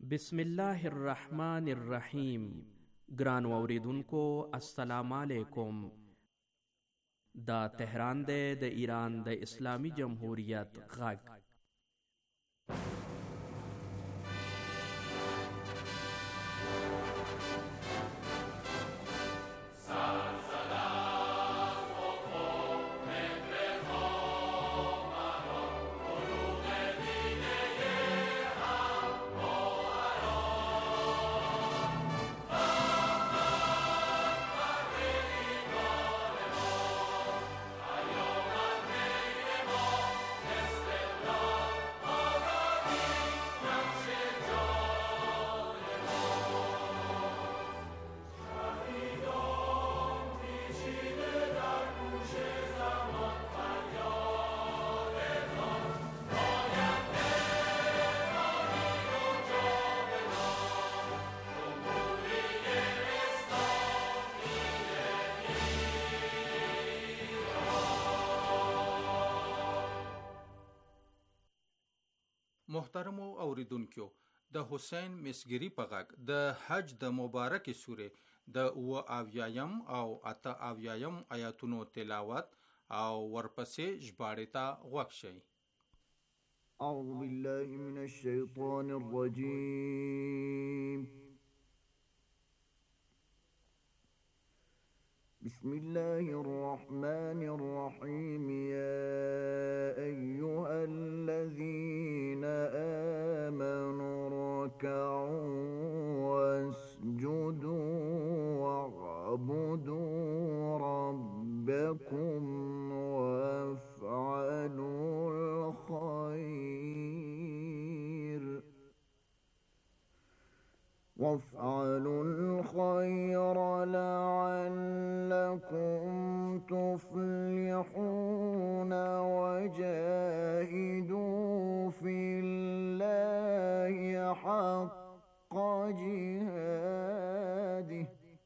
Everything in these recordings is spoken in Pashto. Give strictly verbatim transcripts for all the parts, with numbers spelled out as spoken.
بسم الله الرحمن الرحیم. ګرانو اوریدونکو السلام علیکم. دا تهران دی د ایران د اسلامی جمهوریت غږ. محترمو اوریدونکو، د حسین مسګری په غږ د حج د مبارک سورې د اوه اویایم او اته اویایم آیاتونو تلاوت او ورپسې ژباړې ته غوږ شئ. اعوذ بالله من الشیطان الرجیم. بسم الله الرحمن الرحيم. يا أيها الذين آمنوا اركعوا واسجدوا واعبدوا ربكم وافعلوا الخير وافعلوا الخير لعلكم تفلحون وجاهدوا في الله حق جهاده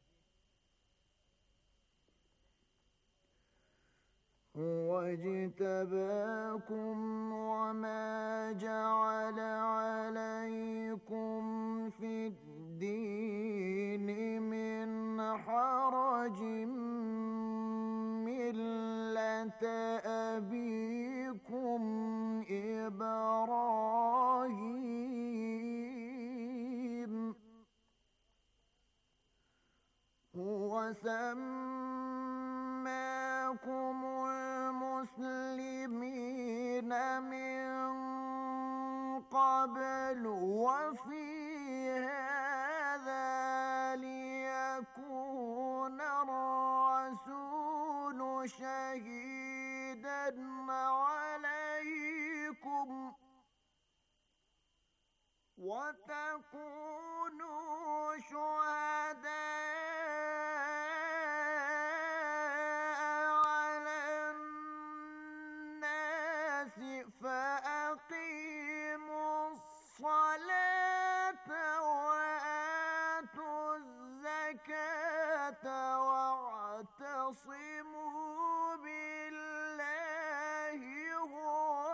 هو اجتباكم وما جعل عليكم في الدين من حرج ملة أبيكم إبراهيم هو سماكم المسلمين من قبل وفي هذا ليكون الرسول شهيدا عليكم وتكونوا شهداء على الناس فأقيموا الصلاة وآتوا الزكاة واعتصموا بالله هو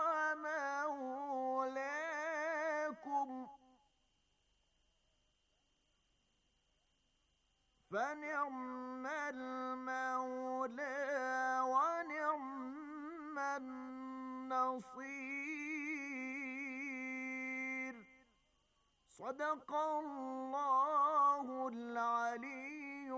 مولاكم فنعم المولى ونعم النصير. صدق الله العلي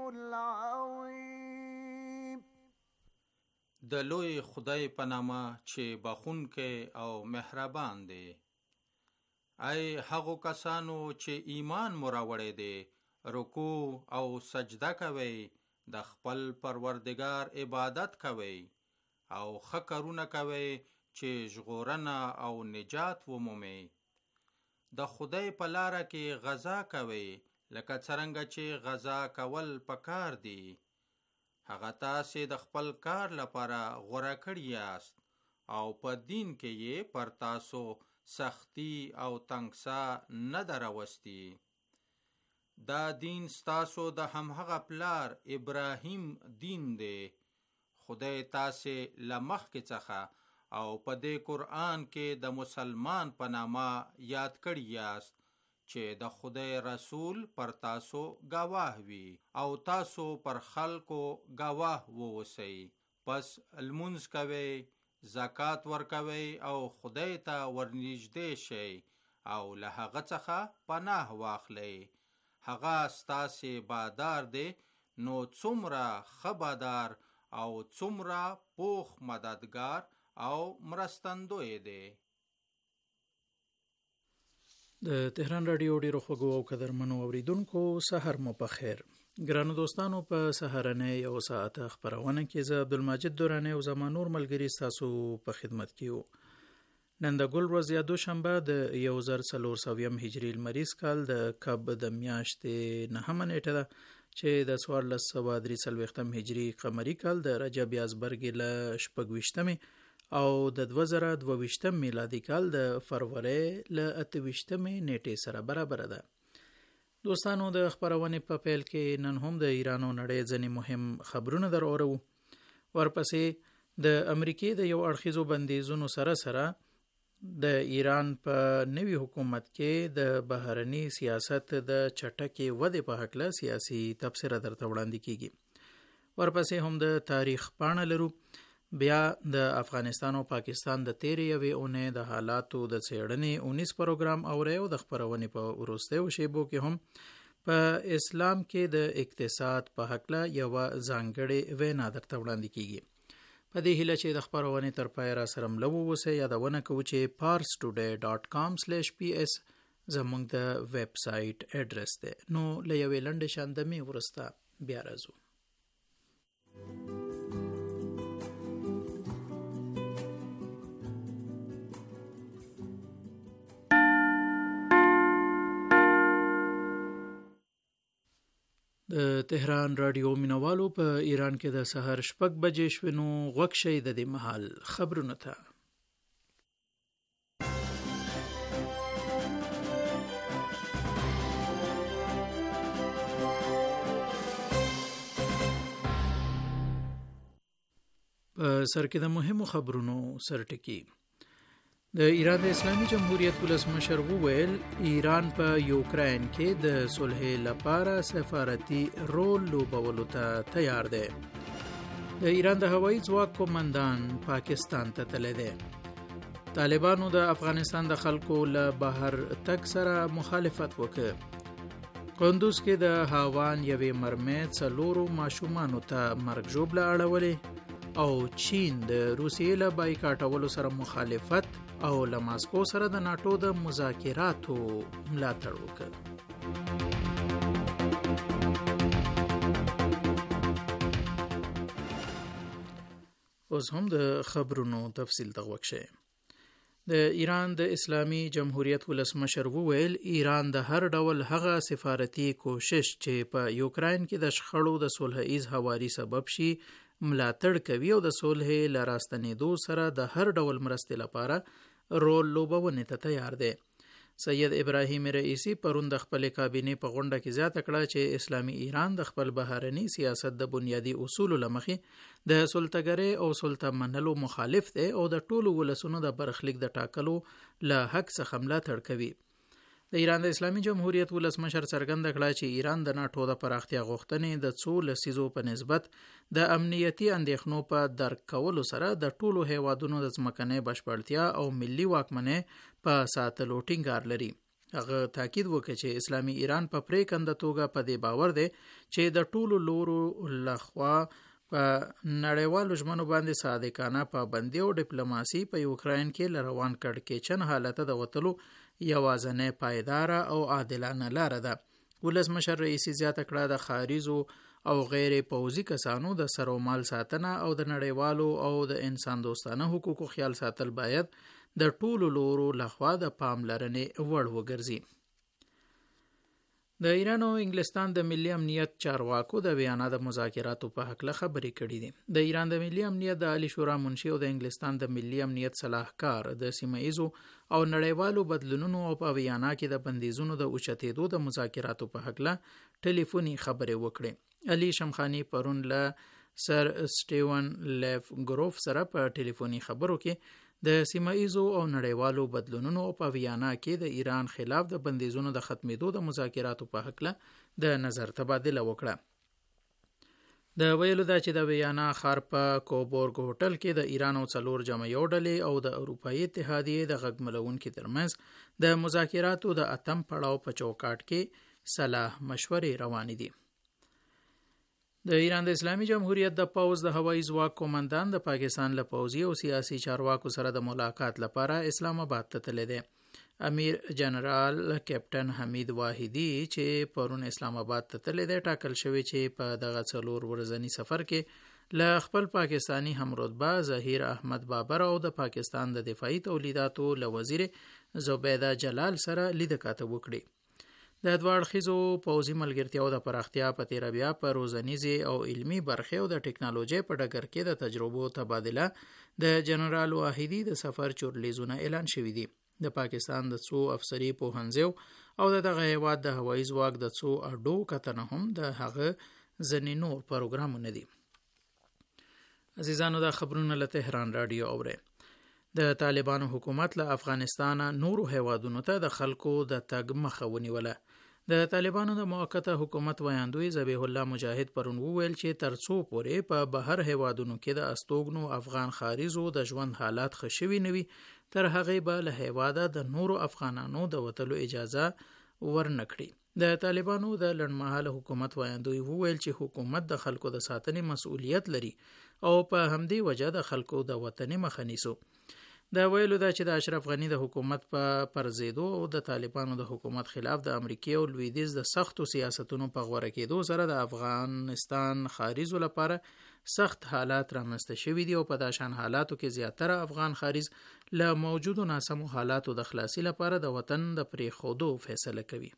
العظيم. د لوی خدای په نامه چې بخښونکی او مهربان دی. ای هغو کسانو چې ایمان مو راوړی دی، رکوع او سجده کوئ، د خپل پروردگار عبادت کوئ او ښه کارونه کوئ چې ژغورنه او نجات ومومئ. د خدای په لاره کې غزا کوئ لکه څرنګه چې غزا کول پکار دی. هغه تاسې د خپل کار لپاره غوره کړي یاست او په دین کې یې پر تاسو سختی او تنګسا نه ده راوستي. دا دین ستاسو د همهغه پلار ابراهیم دین دی. خدای تاسې له مخکې څخه او په دې قرآن کې د مسلمان په نامه یاد کړي یاست چې د خدای رسول پر تاسو گواه وي او تاسو پر خلکو گواه ووسئ. پس لمونځ کوئ، زکات ورکوئ او خدای ته ورنږدې شئ او له هغه څخه پناه واخلئ. هغه ستاسې بادار دی، نو څومره ښه بادار او څومره پوخ مددگار او مرستندوی دی. د تهران رادیو ډیرو خوږو او قدرمنو اوریدونکو سحر مو په خیر. ګرانو دوستانو، په سحرنه یو ساعت خبرونه کې زه عبدالمجید دورانی او زما نور ملګری تاسو په خدمت کې یو. نن د ګل ورځ یا دوشنبه د یو زر څلور سوه هجري لمریز کال د کب د میاشتې نهمه نیټه ده چې د څوارلس سوه درې څلوېښتم هجري قمري کال د رجب یازبرګې له شپږویشتمې او د دوه زره دوه ویشتم میلادي کال د فروری له اته ویشتمې نیټې سره برابر ده. دوستانو، د خبرونې په پیل کې نن هم د ایران او نړۍ ځینې مهم خبرونه در اورو. ورپسې د امریکې د یو اړخیزو بندیزونو سره سره د ایران په نوي حکومت کې د بهرني سیاست د چټکې ودې په هکله سیاسي تبصره درته وړاندې کیږي. ورپسې هم د تاریخ پاڼه لرو. بیا د افغانستان او پاکستان د تیرې یوې اونۍ د حالاتو د څېړنې اونیس پروګرام اورئ او د خبرونې په وروستیو شیبو کې هم په اسلام کې د اقتصاد په هکله یوه ځانګړې وینا درته وړاندې کیږي. په دې هیله چې د خبرونې تر پایه را سره مله واوسئ، یادونه کوو چې پارس ټوډے ډاټ کام سلیش پی اس زموږ د ویب سایټ ایډرس دی. نو له یوې لنډې شاندمې وروسته بیا راځو. د تهران رادیو مینوالو په ایران کې د سحر شپږ بجې شوې، نو غوږ شئ د دې مهال خبرونو ته. په سر کې د مهمو خبرونو سرټکی. د ایران د اسلامي جمهوریت ولسمشر وویل ایران په یوکراین کې د صلح لپاره سفارتي رول لوبولو ته تیار دی. د ایران د هوایي ځواک قومندان پاکستان ته تللی دی. طالبانو د افغانستان د خلکو له بهر تګ سره مخالفت وکړ. قندوز کې د هاوان یوې مرمۍ څلورو ماشومانو ته مرګ ژوبله اړولې او چین د روسیې له بایکاټولو سره مخالفت او له ماسکو سره د ناټو د مذاکراتو ملاتړ وکړ. اوس هم د خبرونو تفصیل ته غوږ شئ. د ایران د اسلامي جمهوریت ولسمشر وویل ایران د هر ډول هغه سفارتي کوشش چې په یوکراین کې د شخړو د صلح ایز هواري سبب شي ملاتړ کوي او د صلح له راستنېدو سره د هر ډول مرستې لپاره رول لوبونې ته تیار دی. سید ابراهیم رئیسی پرون د خپلې کابینې په غونډه کې زیاته کړه چې اسلامي ایران د خپل بهرني سیاست د بنیادي اصولو له مخې د سلطهګرۍ او سلطه منلو مخالف دی او د ټولو ولسونو د برخلیک د ټاکلو له حق څخه ملاتړ کوي. د ایران د اسلامي جمهوریت ولسمشر څرګنده کړه چې ایران د ناټو د پراختیا غوښتنې د څو لسیزو په نسبت د امنیتي اندېښنو په درک کولو سره د ټولو هیوادونو د ځمکنۍ بشپړتیا او ملي واکمنۍ په ساتلو ټینګار لري. هغه تاکید وکړ چې اسلامي ایران په پریکنده توګه په دې باور دی چې د ټولو لورو لخوا په نړیوالو ژمنو باندې صادقانه پابندي او ډیپلوماسي په یوکراین کې له روان کړکېچن حالته د وتلو یوازنۍ پایداره او عادلانه لاره ده. ولسمشر رئیسی زیاته کړه د خاریزو او غیر پوځي کسانو د سر او مال ساتنه او د نړیوالو او د انسان دوستانه حقوقو خیال ساتل باید د ټولو لورو لخوا د پاملرنې وړ وګرځي. د ایران او انګلستان د ملي امنیت چارواکو د ویانا د مذاکراتو په هکله خبرې کړې دي. د ایران د ملي امنیت د عالی شورا منشي او د انګلستان د ملي امنیت صلاحکار د سیمه ایزو او نړیوالو بدلونونو او په ویانا کې د بندیزونو د اوچتېدو د مذاکراتو په هکله ټلیفوني خبرې وکړې. علي شمخانی پرون له سر سټیون لیف ګروف سره په ټلیفوني خبرو کې د سیمه ایزو او نړیوالو بدلونونو په ویانا کې د ایران خلاف د بندیزونو د ختمېدو د مذاکراتو په حق له د نظر تبادله وکړه. د ویلو دا چې د ویانا ښار په کوبورګ هوټل کې د ایران او څلور جمعیو ډلې او د اروپایي اتحادیې د غږ ملونکي ترمنځ د مذاکراتو د اتم پړاو په چوکاټ کې صلاح مشورې روانې دي. د ایران د اسلامي جمهوریت د پوځ د هوایي ځواک قومندان د پاکستان له پوځي او سیاسي چارواکو سره د ملاقات لپاره اسلام آباد ته تللی دی. امیر جنرال کیپټن حمید واحدی چې پرون اسلام آباد ته تللی دی ټاکل شوی چې په دغه څلور ورځني سفر کې له خپل پاکستانی همرتبه ظهیر احمد بابر او د پاکستان د دفاعي تولیداتو له وزیر زبیده جلال سره لیدکاته وکړي. د دوه اړخیزو پوځي ملګرتیاو د پراختیا په تیره بیا په روزنیزې او علمي برخې او د ټکنالوژۍ په ډګر کې د تجربو تبادله د جنرال واحدی د سفر چورلیزونه اعلان شوي دي. د پاکستان د څو افسری پوهنځیو او د دغه هیواد د هوایي ځواک د څو اډو کتنه هم د هغه ځینې نور پروګرامونه دي. عزیزانو دا خبرونه له تهران رادیو اورئ. د طالبانو حکومت له افغانستان نورو هیوادونو ته د خلکو د تګ مخه ونیوله. د طالبانو د موقته حکومت ویاندوی ذبیح الله مجاهد پرون وویل چې تر څو پورې په بهر هیوادونو کې د استوګنو افغان خارجو د ژوند حالات ښه شوي نه وي تر هغې به له هیواده د نورو افغانانو د وتلو اجازه ورنکړي. د طالبانو د لنډمهاله حکومت ویاندوی وویل چې حکومت د خلکو د ساتنې مسؤلیت لري او په همدې وجه د خلکو د وطنې مخه نیسو. دا ویلو دا چې د اشرف غنی د حکومت په پرځېدو او د طالبانو د حکومت خلاف د امریکای او لویدیځ د سختو سیاستونو په غوړه کېدو سره د افغانستان خارجو لپاره سخت حالات رامنځته شوي دي او په داشان حالاتو کې زیاتره افغان خارج له موجودو ناسمو حالاتو د خلاصي لپاره د وطن د پریښودو فیصله کوي.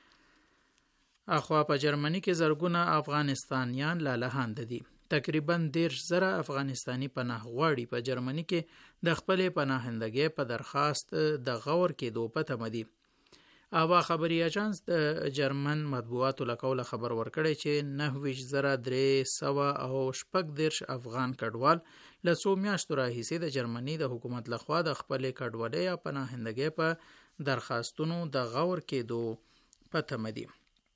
اخوا په جرمني کې زرګونه افغانستانیان لالهانده دي. تقریبا دیرش زره افغانستانی پناه غواړي په جرمني کې د خپلې پناهندګۍ په درخواست د غور کېدو په تمه دي. اوا خبري اژانس د جرمن مطبوعاتو له قوله خبر ورکړی چې نهه ویشت زره درې سوه او شپږ دېرش افغان کډوال له څو میاشتو راهیسې د جرمني د حکومت لخوا د خپلې کډوالۍ یا پناهندګۍ په درخواستونو د غور کېدو په تمه دي.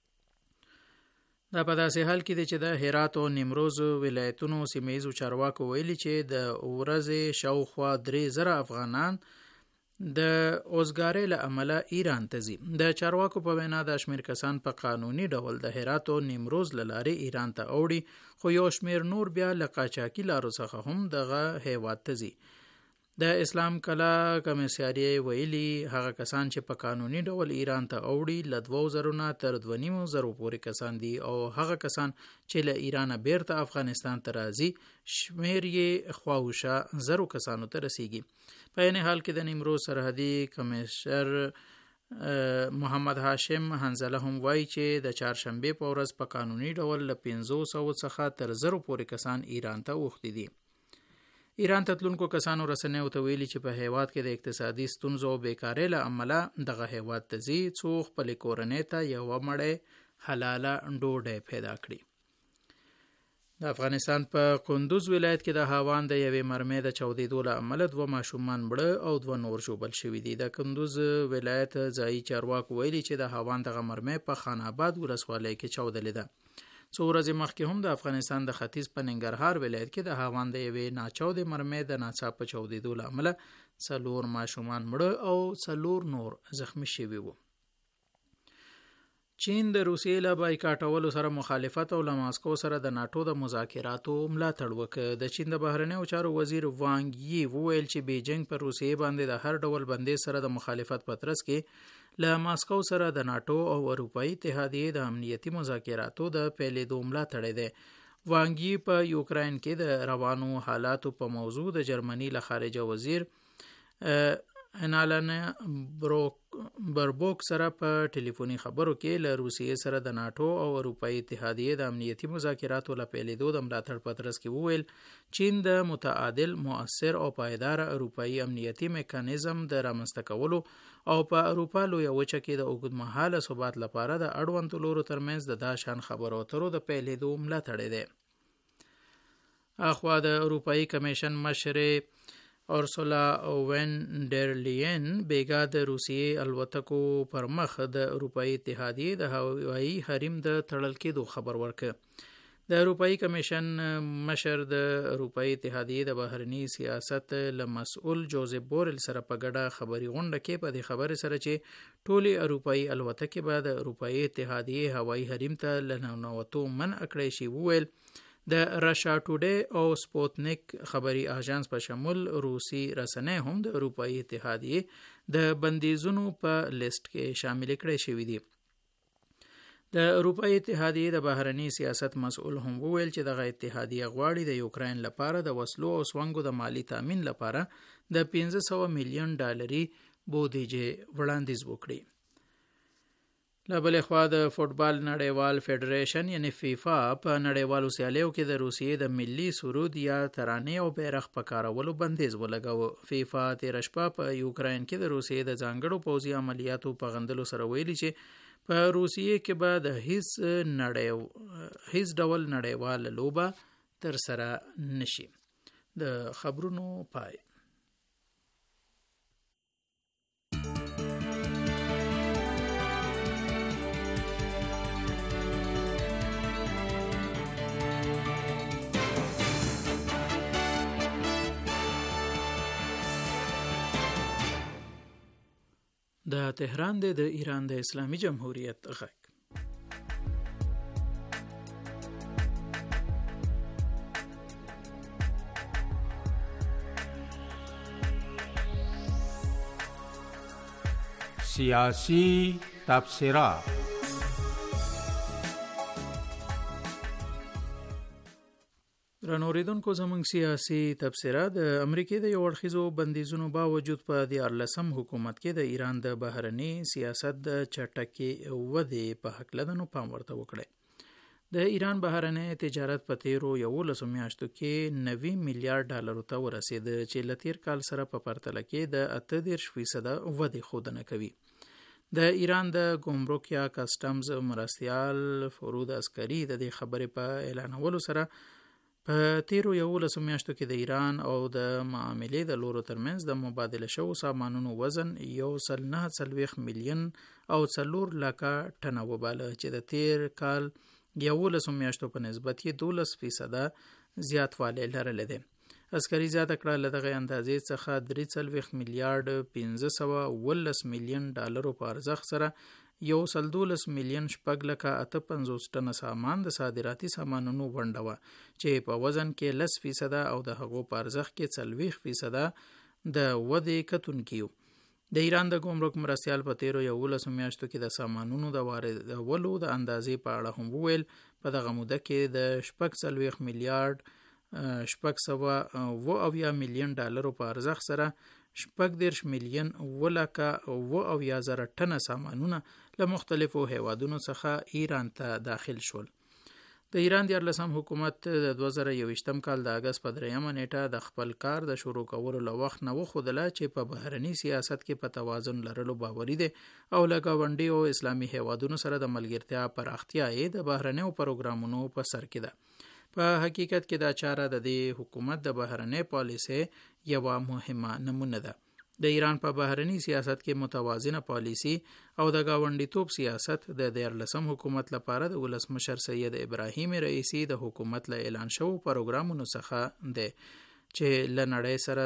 دا په داسې حال کې دی چې د هرات او نیمروز ولایتونو سیمه ییزو چارواکو ویلي چې د ورځې شاوخوا درې زره افغانان د اوزګارۍ له امله ایران ته ځي. د چارواکو په وینا د شمېر کسان په قانوني ډول د هرات او نیمروز له لارې ایران ته اوړي خو یو شمېر نور بیا له قاچاقي لارو څخه هم دغه هیواد ته ځي. د اسلام کلا کمیساریې ویلي هغه کسان چې په قانوني ډول ایران ته اوړي له دوه زرو نه تر دوه نیم زرو پورې کسان دي او هغه کسان چې له ایرانه بیرته افغانستان ته راځي شمېر یې خواوشا زرو کسانو ته رسیږي. په عین حال کې د نیمروز سرحدي کمیشنر محمد هاشم حنزله هم وایي چې د چهارشنبې په ورځ په قانوني ډول له پنځو سوو څخه تر زرو پورې کسان ایران ته اوښتي دي. ایران ته تلونکو کسانو رسنیو ته ویلي چې په هیواد کې د اقتصادي ستونزو او بیکارۍ له امله دغه هیواد ته ځي څو خپلې کورنۍ ته یوه مړۍ حلاله ډوډۍ پیدا کړي. د افغانستان په کندوز ولایت کې د هاوان د یوې مرمۍ د چاودېدو له امله دوه ماشومان مړه او دوه نور ژوبل شوي دي. د کندوز ولایت ځایي چارواکو ویلي چې د هاوان دغه مرمۍ په خان آباد ولسوالۍ کې چاودلې ده. څو ورځې مخکې هم د افغانستان د ختیځ په ننګرهار ولایت کې د هاوان د یوې ناچاودې مرمۍ د ناڅاپه چاودېدو له امله څلور ماشومان مړه او څلور نور زخمی شوي وو. چین د روسیې له بایکاټولو سره مخالفت او له ماسکو سره د ناټو د مذاکراتو ملاتړ وکړ. د چین د بهرنیو چارو وزیر وانګ یي وویل چې بیجینګ پر روسیې باندې د هر ډول بندیز سره د مخالفت په ترڅ کې له ماسکو سره د ناټو او اروپایي اتحادیې د امنیتي مذاکراتو د پیلېدو ملاتړ دی. وانګ یي په یوکراین کې د روانو حالاتو په موضوع د جرمني له خارجه وزیر انالنا بربوک سره په ټلیفوني خبرو کې له روسیې سره د ناټو او اروپایي اتحادیې د امنیتي مذاکراتو له پیلېدو د ملاتړ په ترڅ کې وویل چین د متعادل، مؤثر او پایدار اروپایي امنیتي میکانیزم د رامنځته کولو او په اروپا لویه وچه کې د اوږدمهاله ثبات لپاره د اړوندو لورو ترمنځ د دا شان خبرو اترو د پیلېدو ملاتړ دی. اخوا د اروپایي کمیشن مشر اورسولا وین ډر لین بیګا د روسیې الوتکو پر مخ د اروپאי اتحادیې د هوایي حریم د تړل کېدو خبر ورکړ. د اروپאי کمیشن مشر د اروپאי اتحادیې د بهرني سیاست له مسؤل جوزف بورل سره په ګډه خبري غونډه کې په دې خبره سره چې ټولې اروپאי الوتکې به د اروپאי اتحادیې هوایي حریم ته لننوتو منع کړی شي، وویل د رشا ټوډے او سپوتنیک خبري اژانس په شمول روسي رسنۍ هم د اروپאי اتحادیې د بندیزونو په لیست کې شامل کړي شوي دي. د اروپאי اتحادیې د بهرني سیاست مسؤل هم وویل چې دغه اتحادیه غواړي د یوکراین لپاره د وسلو او سونګو د مالی تامین لپاره د پنځه سوه میلیون ډالري بودیجه وړاندیز وکړي. له بلې خوا د فوټبال نړیوال فیډریشن یعنی فیفا په نړیوالو سیالیو کې د روسیې د ملي سرود یا ترانې او بیرغ په کارولو بندیز ولګاوه. فیفا تېره شپه په یوکراین کې د روسیې د ځانګړو پوځي عملیاتو په غندلو سره ویلي چې په روسیې کې به د هیڅ نړیو هیڅ ډول نړیوال لوبه تر سره نشي. د خبرونو پای. د تهران د ایران د اسلامي جمهوریت غږ. سیاسی تبصرات. رانوریدونکو زمونږ سیاسي تبصره د امریکې د یو اړخیزو بندیزونو باوجود په دیارلسم حکومت کې د ایران د بهرني سیاست د چټکې ودې په هکله د نو پام ورته وکړی. د ایران بهرنی تجارت په تیرو یولسو میاشتو کې نوي میلیارډ ډالرو ته ورسېد چې له تیر کال سره په پرتله کې د اته دېرش فیصده ودې ښودنه کوي. د ایران د ګمرک یا کسټمز مرستیال فرود عسکري د دې خبرې په اعلانولو سره په تیرو یولسو میاشتو کې د ایران او د معاملې د لورو ترمنځ د مبادله شوو سامانونو وزن یو سل نه څلوېښت میلیون او څلور لکه ټنه وباله چې د تیر کال یولسو میاشتو په نسبت یې دولس فیصده زیاتوالی لرلی دی. عسکري زیاته کړه له دغه اندازې څخه درې څلوېښت میلیارډ پنځه سوه اوولس میلیون ډالرو په ارزښت سره یو سل دولس میلیون شپږ لکه اته پنځوس ټنه سامان د صادراتي سامانونو ونډه وه چې په وزن کې لس فیصده او د هغو په ارزښت کې څلوېښت فیصده د ودې کتونکي وو. د ایران د ګمرک مرستیال په تیرو یولسو میاشتو کې د سامانونو د واردولو د اندازې په اړه هم وویل په دغه موده کې د شپږ څلوېښت میلیارډ شپږ سوه اوه اویا میلیون ډالرو په ارزښت سره شپږ دېرش میلیون اوه لکه اوه اویا زره ټنه سامانونه له مختلفو هیوادونو څخه ایران ته داخل شول. د ایران دیارلسم حکومت د دوه زره یوویشتم کال د اګست په دریمه نیټه د خپل کار د شروع کولو له وخت نه وښودله چې په بهرني سیاست کې په توازن لرلو باوري دی او له ګاونډي او اسلامي هیوادونو سره د ملګرتیا پراختیا یې د بهرنیو پروګرامونو په سر کې ده. په حقیقت کې دا چاره د دې حکومت د بهرنۍ پالیسۍ یوه مهمه نمونه ده. د ایران په بهرني سیاست کې متوازنه پالیسي او د ګاونډیتوب سیاست د دیارلسم حکومت لپاره د ولسمشر سید ابراهیم رئیسی د حکومت له اعلان شوو پروګرامونو څخه دی چې له نړۍ سره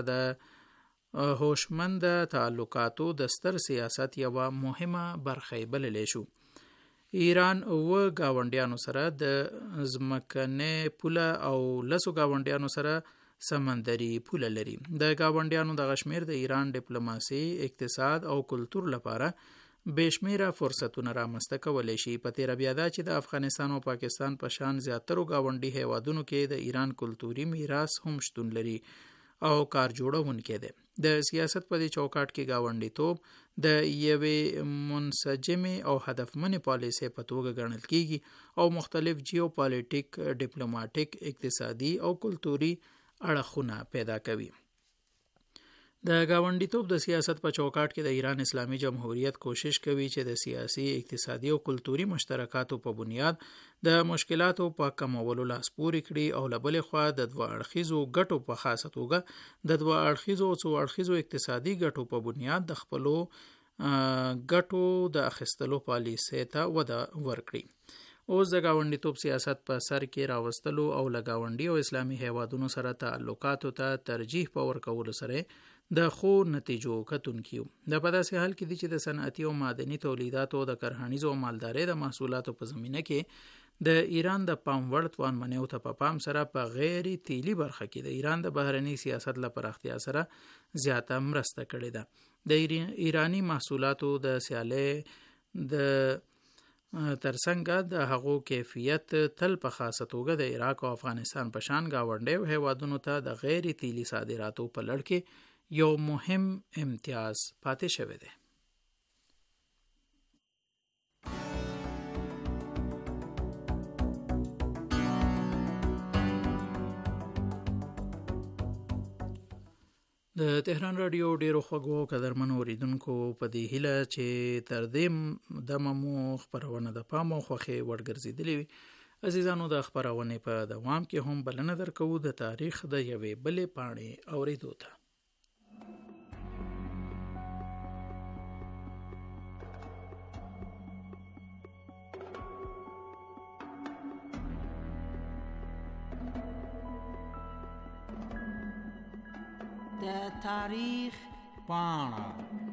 د هوشمند تعلقاتو د ستر سیاست یوه مهمه برخه بللی شو. ایران اوه ګاونډیانو سره د ځمکنۍ پوله او لسو ګاونډیانو سره سمندري پوله لري. د ګاونډیانو دغه شمېر د ایران ډیپلوماسي، اقتصاد او کلتور لپاره بېشمېره فرصتونه رامنځته کولی شي. په تېره بیا دا چې د افغانستان او پاکستان په شان زیاترو ګاونډي هیوادونو کې د ایران کلتوري میراث هم شتون لري او کار جوړونکی دی. د سیاست په دې چوکاټ کې ګاونډیتوب د یوې منسجمې او هدفمنې پالیسۍ په توګه ګڼل کیږي او مختلف جیوپالیټیک، ډیپلوماټیک، اقتصادي او کلتوري اړخونه پیدا کوي. د گاونډیتوب د سیاست په چوکاټ کې د ایران اسلامي جمهوریت کوشش کوي چې د سیاسي، اقتصادي او کلتوري مشترکاتو په بنیاد د مشکلاتو په کمولو لاس پورې کړي او له بلې خوا د دوه اړخیزو ګټو په خاصه توګه د دوه اړخیزو او څو اړخیزو اقتصادي ګټو په بنیاد د خپلو ګټو د اخیستلو پالیسۍ ته وده ورکړي. اوس د گاونډیتوب سیاست په سر کې راوستلو او له ګاونډي او اسلامي هیوادونو سره تعلقاتو ته ترجیح په ورکولو سره د خو نتیجو کتونکیو. د په داسې حال کې دي چې د صنعتي او معدني تولیداتو د کرهنیزو او مالدارۍ د محصولاتو په زمینه کې د ایران د پام وړ توانمنیو ته په پام سره په غیر تیلي برخه کې د ایران د بهرني سیاست له پراختیا سره زیاته مرسته کړې ده. د ایرانی محصولاتو د سیالۍ د ترڅنګ د هغو کیفیت تل په خاصه توګه د عراق او افغانستان په شان گاونډیو هیوادونو ته د غیر تیلي صادراتو په لړ کې یو مهم امتیاز پاتې شوی دی. د تهران رادیو ډیرو خوږو او قدرمنو اوریدونکو په دې هیله چې تر دې دمه مو خپرونه د پام او خوښۍ وړ ګرځېدلې وي. عزیزانو د خپرونې په دوام کې هم بلنه درکوو د تاریخ د یوې بلې پاڼې اوریدو ته. د تاریخ پاڼه.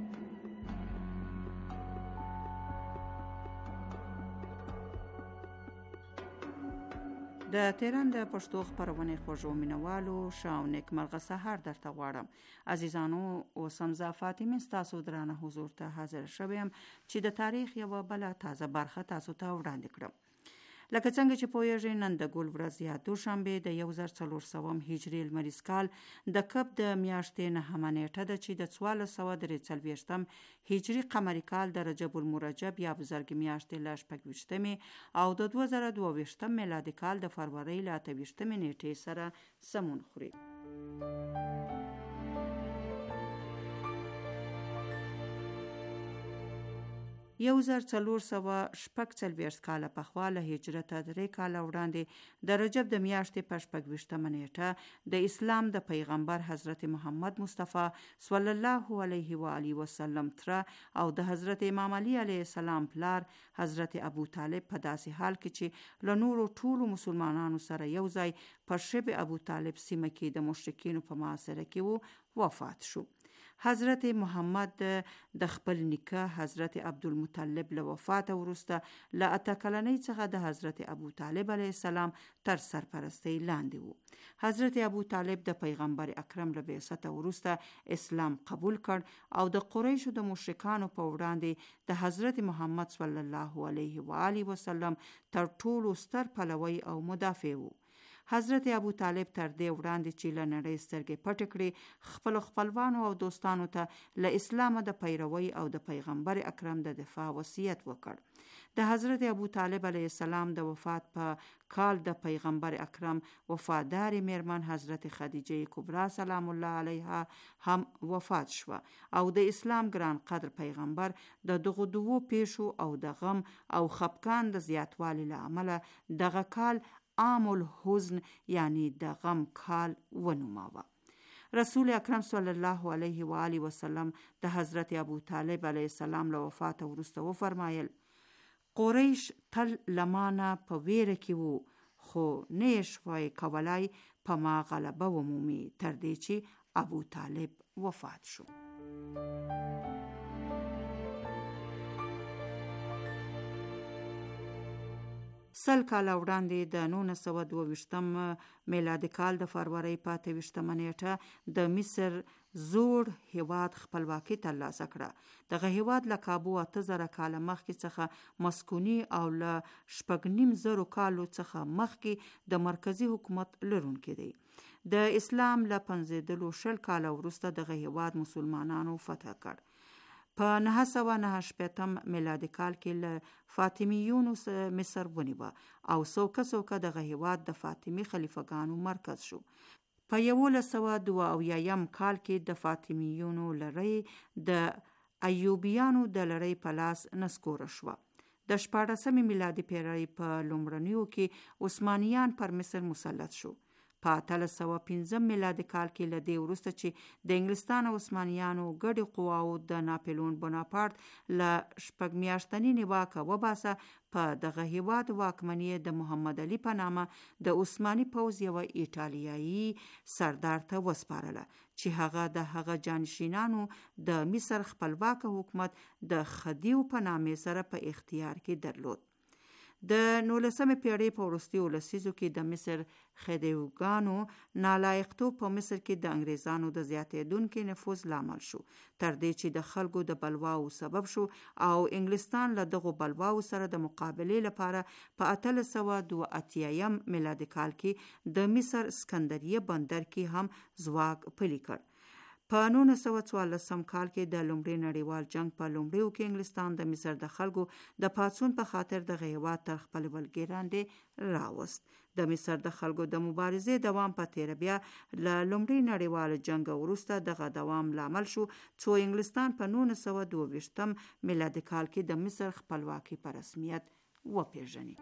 د تهران د پښتو خپرونې خوږو مینوالو ښه او نیکمرغه سهار درته غواړم. عزیزانو، اوس هم زه فاطمه ستاسو درانه حضور ته حاضر شوم چې د تاریخ یوه بله تازه برخه تاسو ته وړاندې کړم. لکه څنګه چې پوهیږئ، نن د ګل ورځ یا دوشنبه د یو زر څلور سوه هجري لمریز کال د کب د میاشتې نهمه نیټه ده چې د څوارلس سوه درې څلوېښتم هجري قمري کال د رجب المرجب یا بزرګ میاشتې له شپږ ویشتمې او د دوه زره دوه ویشتم میلادي کال د فروری له اته ویشتمې نیټې سره سمون خوري. یو زر څلور سوه شپږ څلوېښت کاله پخوا له هجرته درې کاله وړاندې د رجب د میاشتې په شپږ ویشتمه نیټه د اسلام د پیغمبر حضرت محمد مصطفی صلی الله علیه و آله وسلم تر او د حضرت امام علی علیه السلام پلار حضرت ابو طالب په داسې حال کې چې له نورو ټولو مسلمانانو سره یو ځای په شب ابو طالب سیمه کې د مشرکینو په محاصره کې وو وفات شو. حضرت محمد د خپل نیکه حضرت عبدالمطلب له وفات وروسته له اته کلنۍ څخه د حضرت ابو طالب علیه السلام تر سرپرستۍ لاندې وو. حضرت ابو طالب د پیغمبر اکرم له بعثت وروسته اسلام قبول کړ او د قریشو د مشرکانو په وړاندې د حضرت محمد صلی الله علیه و آله وسلم تر ټولو ستر پلوی او مدافع وو. حضرت ابو طالب تر دې وړاندې چې له نړۍ سترګې پټې کړې، خپل خپلوانو او دوستانو ته له اسلامه د پیروي او د پیغمبر اکرم د دفاع وصیت وکړ. د حضرت ابو طالب علیه السلام د وفات په کال د پیغمبر اکرم وفادار میرمن حضرت خدیجه کبرا سلام الله علیها هم وفات شوه او د اسلام ګران قدر پیغمبر د دغه دوو پیښو او د غم او خفقان د زیاتوالي له امله دغه کال عام الحزن یعنی د غم کال ونوماوه. رسول اکرم صلی الله علیه و آله وسلم د حضرت ابو طالب علیه السلام له وفات وروسته وفرمایل: قریش تل لمانه په ویره کې وو، خو نه یې شوای کولای په ما غلبه ومومي تر دې چې ابو طالب وفات شو. سل کاله وړاندې د نولس سوه دوه ویشتم میلادي کال د فروری په اته ویشتمه نیټه د مصر زوړ هیواد خپلواکي ترلاسه کړه. دغه هیواد له کابو اته زره کاله مخکې څخه مسکوني او له شپږ نیم زرو کالو څخه مخکې د مرکزی حکومت لرونکی دی. د اسلام له پنځېدلو شل کاله وروسته دغه هیواد مسلمانانو فتح کړ. په نهه سوه نهه شپېتم میلادي کال کې له فاطمیونو مصر ونیوه او څوکه څوکه دغه هیواد د فاطمي خلیفګانو مرکز شو. په یولس سوه دوه اویایم کال کې د فاطمیونو لړۍ د ایوبیانو د لړۍ په لاس نسکوره شوه. د شپاړسمې میلادي پیړۍ په لومړنیو کې عثمانیان پر مصر مسلط شو. په اتلس سوه پنځم میلادي کال کې له دې وروسته چې د انګلستان او عثمانیانو ګډې قواو د ناپلیون بوناپارت له شپږ میاشتني واکه وباسه، په دغه هیواد واکمني د محمد علي په نامه د عثماني پوځ یوه ایټالیایي سردار ته وسپارله چې هغه د هغه جانشینانو د مصر خپلواک حکومت د خدیو په نامې سره په اختیار کې درلود. د نولسمې پیړۍ په وروستیو لسیزو کې د مصر خدیوګانو نالایقتوب په مصر کې د انګریزانو د زیاتېدونکي نفوذ لامل شو، تر دې چې د خلکو د بلواو سبب شو او انګلستان له دغو بلواو سره د مقابلې لپاره په اتلس سوه دوه اتیایم میلادي کال کې د مصر اسکندریه بندر کې هم ځواک پلی کړ. په نولس سوه څوارلسم کال کې د لومړي نړیوال جنگ په لومړیو کې انګلستان د مصر د خلکو د پاڅون په خاطر دغه هیواد تر خپل ولکې لاندې راوست. د مصر د خلکو د مبارزې دوام په تیره بیا له لومړي نړیوال جنگ وروسته دغه دوام لامل شو څو انګلستان په نولس سوه دوه ویشتم میلادي کال کې د مصر خپلواکي په رسمیت وپیژني.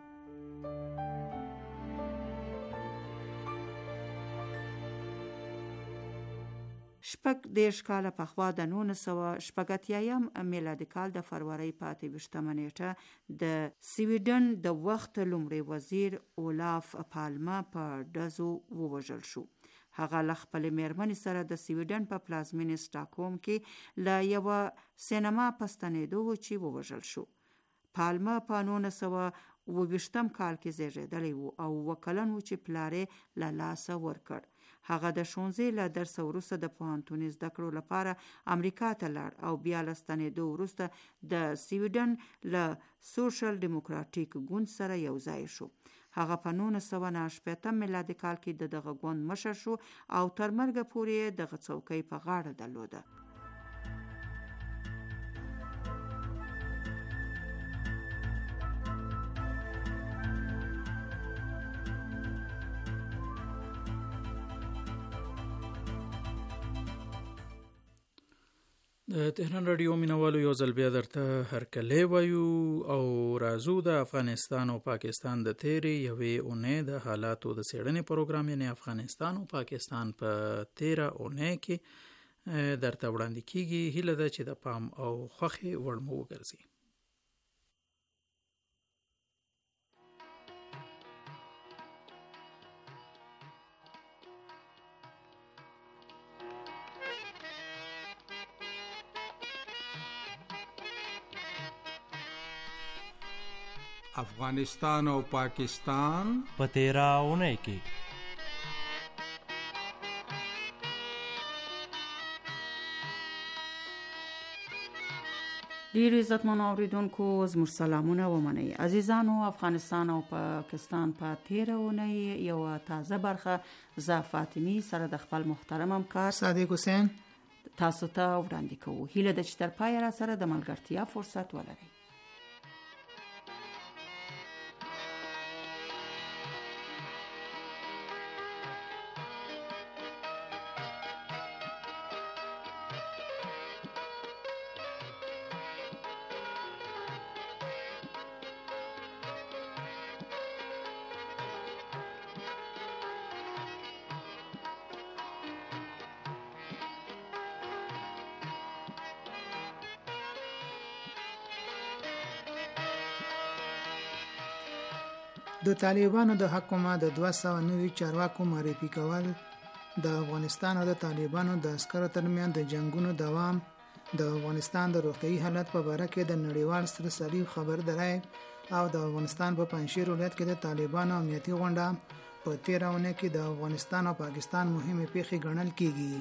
شپږ دېرش کاله پخوا د نولس سوه شپږ اتیایم میلادي کال د فروری په اته ویشتمه نیټه د سویډن د وخت لومړي وزیر اولاف پالمه په ډزو ووژل شو. هغه له خپلې میرمنې سره د سویډن په پلازمینې سټاکهولم کې له یوه سینما په ستنېدو و چې ووژل شو. پالمه په نولس سوه اوه ویشتم کال کې زیږېدلی و او اووه کلن و چې پلار یې له لاسه ورکړ. هغه د ښوونځي له درس وروسته د پوهنتوني زده کړو لپاره امریکا ته لاړ او بیا له ستنېدو وروسته د سویډن له سوشل ډیموکراتیک ګوند سره یو ځای شو. هغه په نولس سوه نهه شپېتم میلادي کال کې د دغه ګوند مشر شو او تر مرګه پورې یې دغه څوکۍ په غاړه درلوده. د تهران رادیو مینوالو یو ځل بیا درته هرکلی وایو او راځو د افغانستان او پاکستان د تیرې یوې اونۍ د حالاتو د څېړنې پروګرام، یعنې افغانستان او پاکستان په تیره اونۍ کې درته وړاندې کیږي. هیله ده چې د پام او خوښې وړ مو وګرځي. افغانستان او پاکستان په تیره اونۍ کې ډیر عزتمن اوریدونکو زموږ سلامونه ومنئ. عزیزانو، افغانستان او پاکستان په تیره اونۍ یو تازه برخه ز فاطمی سره د خپل محترم همکار صادق حسین تاسو ته وړاندې کوو. هیله ده چې تر پایه را سره د ملګرتیا فرصت ولرئ. د طالبانو د حکومت د دوه سوه نوي چارواکو معرفي کول، د افغانستان او د طالبانو د عسکرو ترمنځ د جنگونو دوام، د افغانستان د روغتیايي حالت په اړه کې د نړیوال سرسري خبرداري او د افغانستان په پنځشیر ولایت کې د طالبانو امنیتي غونډه په تیره اونۍ کې د افغانستان او پاکستان مهمه پیښې ګڼل کیږي.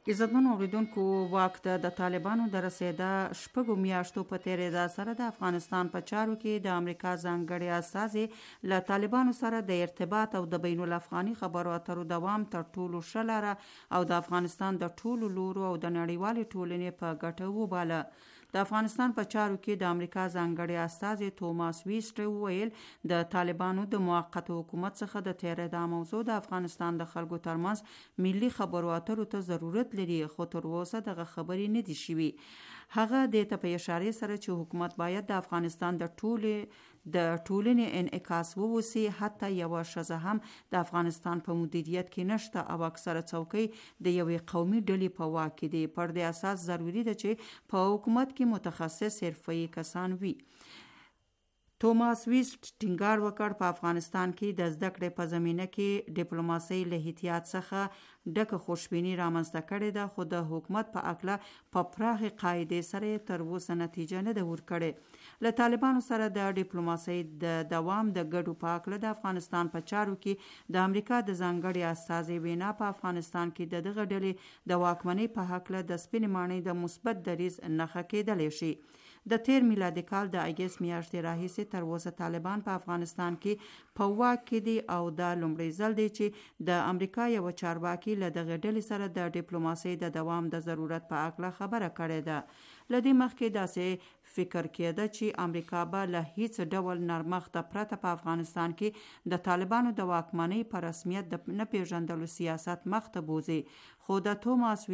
عزتمن اوریدونکو واک ته د طالبانو د رسیدا شپږو میاشتو په تیریدا سره د افغانستان په چارو کې د امریکا ځانګړي استازي له طالبانو سره د ارتباط او د بین الافغاني خبرو اترو دوام تر ټولو ښه لاره او د افغانستان د ټولو لورو او د نړیوالې ټولنې په ګټه وباله. د افغانستان په چارو کې د امریکا ځانګړي استازي توماس ویسټ وویل د طالبانو د موقت حکومت څخه د تیریدا موضوع د افغانستان د خلکو ترمنځ ملي خبرو اترو ته ضرورت لري، خو تر اوسه دغه خبرې نه دي شوي. هغه د ته په اشاره سره چې حکومت باید د افغانستان د ټولې د ټولنې انعکاس ووسی، حتی یو ښځه هم د افغانستان په مدیریت کې نشته او اکثره څوکۍ د یوې قومي ډلې په واک کې دي. پر دې اساس ضروری ده چې په حکومت کې متخصص حرفه‌ای کسان وي. توماس ویسټ ټینګار وکړ په افغانستان کې د زده کړې په زمینه کې ډیپلوماسي له احتیاط څخه ډکه خوشبیني رامنځته کړې ده، خو د حکومت په اکله په پراخه قاعده سره تر اوسه نتیجه نه ده ورکړې. له طالبانو سره د ډیپلوماسي د دوام د ګډو په اکله د افغانستان په چارو کې د امریکا د ځانګړي استازي وینا په افغانستان کې د دغه ډلې د واکمنۍ په اکله د سپین ماڼۍ د مثبت دریځ نښه کېدلی شي. د تیر میلادي کال د اگست میاشتې راهیسې تر اوسه طالبان په افغانستان کې په واک کې دي او دا لومړی ځل دی چې د امریکا یو چارواکي له دغه ډلې سره د ډیپلوماسۍ د دوام د ضرورت په اړه خبره کړې ده. له دې مخکې داسې فکر کېده چې امریکا به له هیڅ ډول نرمښت پرته په افغانستان کې د طالبانو د واکمنۍ په رسمیت د نه پیژندلو سیاست مخ ته بوځي، خو د توماس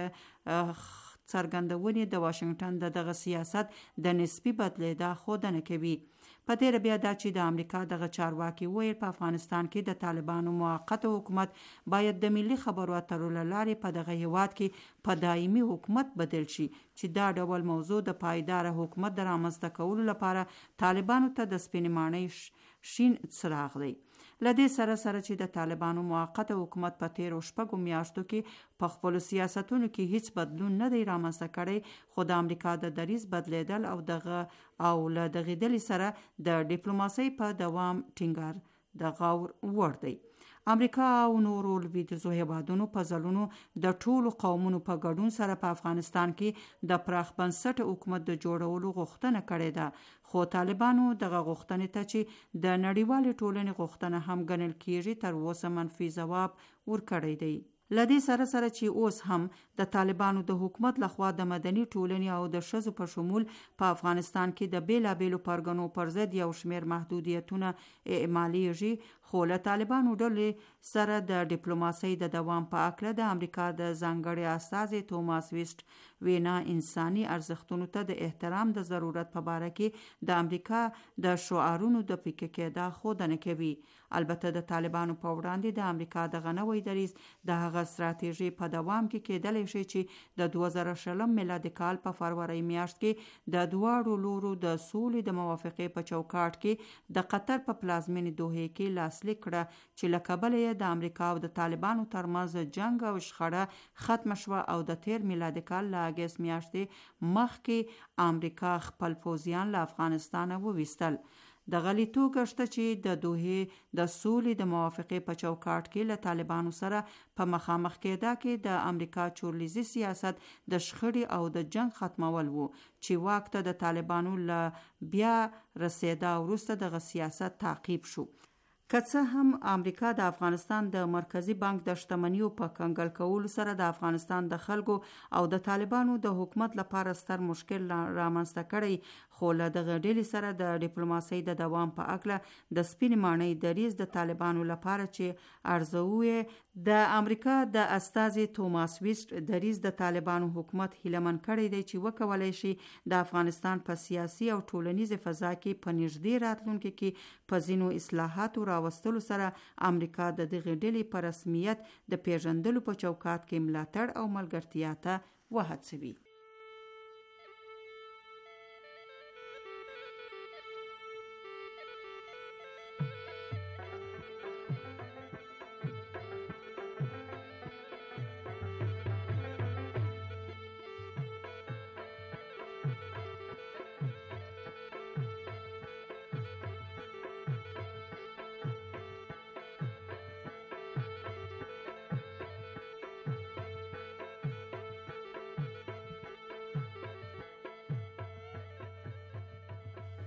ویسټ څرګندونې د واشنگټن د دغه سیاست د نسبي بدلیدا ښودنه کوي. په تیره بیا دا چې د امریکا دغه چارواکي ویل په افغانستان کې د طالبانو موقت حکومت باید د ملي خبرو اترو له لارې په دغه هیواد کې په دایمي حکومت بدل شي، چې دا ډول موضوع د پایدار حکومت د رامنځته کولو لپاره طالبانو ته د سپین ماڼۍ شین څراغ دی. لدې سره سره چې د طالبانو موقت حکومت په تیرو شپږو میاشتو کې په خپل سیاستونو کې هیڅ بدلون نه دی رامنځته کړی، خو د امریکا د دریځ بدلیدل او دغه او له دغه ډلې سره د ډیپلوماسۍ په دوام ټینګار د غور وړ دی. امریکا او نورو لویدیځو هیوادونو په ځلونو د ټولو قومونو په ګډون سره په افغانستان کې د پراخ بنسټه حکومت د جوړولو غوښتنه کړې ده، خو طالبانو دغه غوښتنې ته چې د نړیوالې ټولنې غوښتنه هم ګڼل کېږي تر اوسه منفي ځواب ورکړی دی. لدې سره سره چې اوس هم د طالبانو د حکومت لخوا د مدني ټولنې او د ښځو په شمول په افغانستان کې د بیلابیلو پرګنو پر ضد یو شمېر محدودیتونه اعمالیږي، خو له طالبانو ډلې سره د ډیپلوماسۍ د دوام په اړه د امریکا د ځانګړي استازي توماس ویسټ وینا انساني ارزښتونو ته د احترام د ضرورت په باره کې د امریکا د شعارونو د پکې کېدا ښودنه کوي. البته د طالبانو په وړاندې د امریکا دغه نوی دریځ د هغه ستراتیژي په دوام کې کېدلی شي چې د دوه زره شلم میلادي کال په فروری میاشت کې د دواړو لورو د سولې د موافقې په چوکاټ کې د قطر په پلازمینې دوحې کې لاسلیک کړه، چې له کبله یې د امریکا او د طالبانو ترمنځ جنگ او شخړه ختم شوه او د تیر میلادي کال له اگست میاشتې مخکې امریکا خپل پوځیان له افغانستانه وویستل. د غلیتو ګشته چې د دوحې د سولې د موافقې په چوکاټ کې له طالبانو سره په مخامخ کېدا کې د امریکا چورلیزي سیاست د شخړې او د جنگ ختمول وو، چې واک ته د طالبانو له بیا رسیدا وروسته دغه سیاست تعقیب شو. که څه هم امریکا د افغانستان د مرکزی بانک د شتمنیو په کنګل کولو سره د افغانستان د خلکو او د طالبانو د حکومت لپاره ستر مشکل رامنځته کړی، خو له دغه ډلې سره د ډیپلوماسۍ د دوام په اړه د سپین ماڼۍ دریځ د طالبانو لپاره چې ارزوي د امریکا د استازي توماس ویسټ دریځ د طالبانو حکومت هیلمن کړی دی چې وکولای شي د افغانستان په سیاسي او ټولنیز فضا کې په نږدې راتلونکي کې په ځینو اصلاحاتو راوستلو سره امریکا د دغه ډلې په رسمیت د پیژندلو په چوکاټ کې ملاتړ او ملګرتیا ته وهڅوي.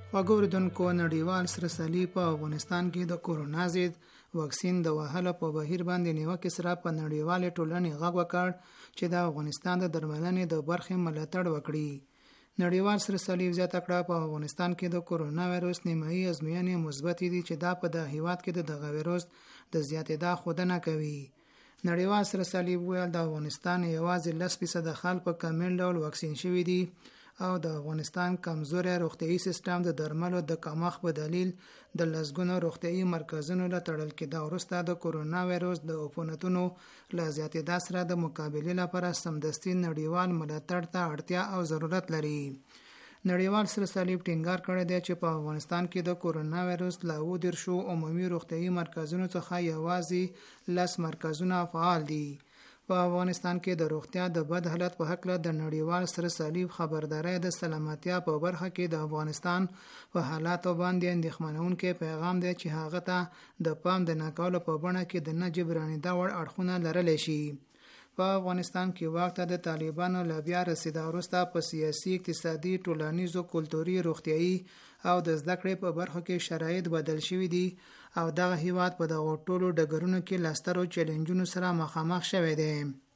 خواږه اوریدونکو، نړیوال سره صلیب په افغانستان کې د کورونا ضد واکسین د وهلو په بهیر باندې نیوکې سره په نړیوالې ټولنې غږ وکړ چې د افغانستان د درملنې د برخې ملاتړ وکړي. نړیوال سره صلیب زیاته کړه په افغانستان کې د کورونا وایروس نیمایي ازموینې مثبت دي چې دا په د هیواد کې د دغه وایروس د زیاتېدا ښودنه کوي. نړیوال سره صلیب ویل د افغانستان یوازې لس فیصده خلک په کامل ډول واکسین شوي دي او د افغانستان کمزوري روغتیايي سیستم د درملو د کمښت په دلیل د لسګونو روغتیايي مرکزونو له تړل کېدا وروسته د کورونا وایروس د عفونتونو له زیاتېدا سره د مقابلې لپاره سمدستي نړیوال ملاتړ ته اړتیا او ضرورت لري. نړیوال سره صلیب ټینګار کړی دی چې په افغانستان کې د کورونا وایروس له اووه دېرشو عمومي روغتیايي مرکزونو څخه یوازې لس مرکزونه فعال دي. په افغانستان کې د روغتیا د بد حالت په هکله د نړیوال سره صلیب خبرداري د سلامتیا په برخه کې د افغانستان په حالاتو باندې اندېښمنونکی پیغام دی چې هغه ته د پام د ناکولو په بڼه کې د نه جبرانېدا وړ اړخونه لرلی شي. په افغانستان کې واک ته د طالبانو له بیا رسېدا وروسته په سیاسي، اقتصادي، ټولنیزو، کلتوري، روغتیايي او د زده کړې په برخو کې شرایط بدل شوي دي او دغه هیواد په دغو ټولو ډګرونو کې له سترو چیلنجونو سره مخامخ شوی دی.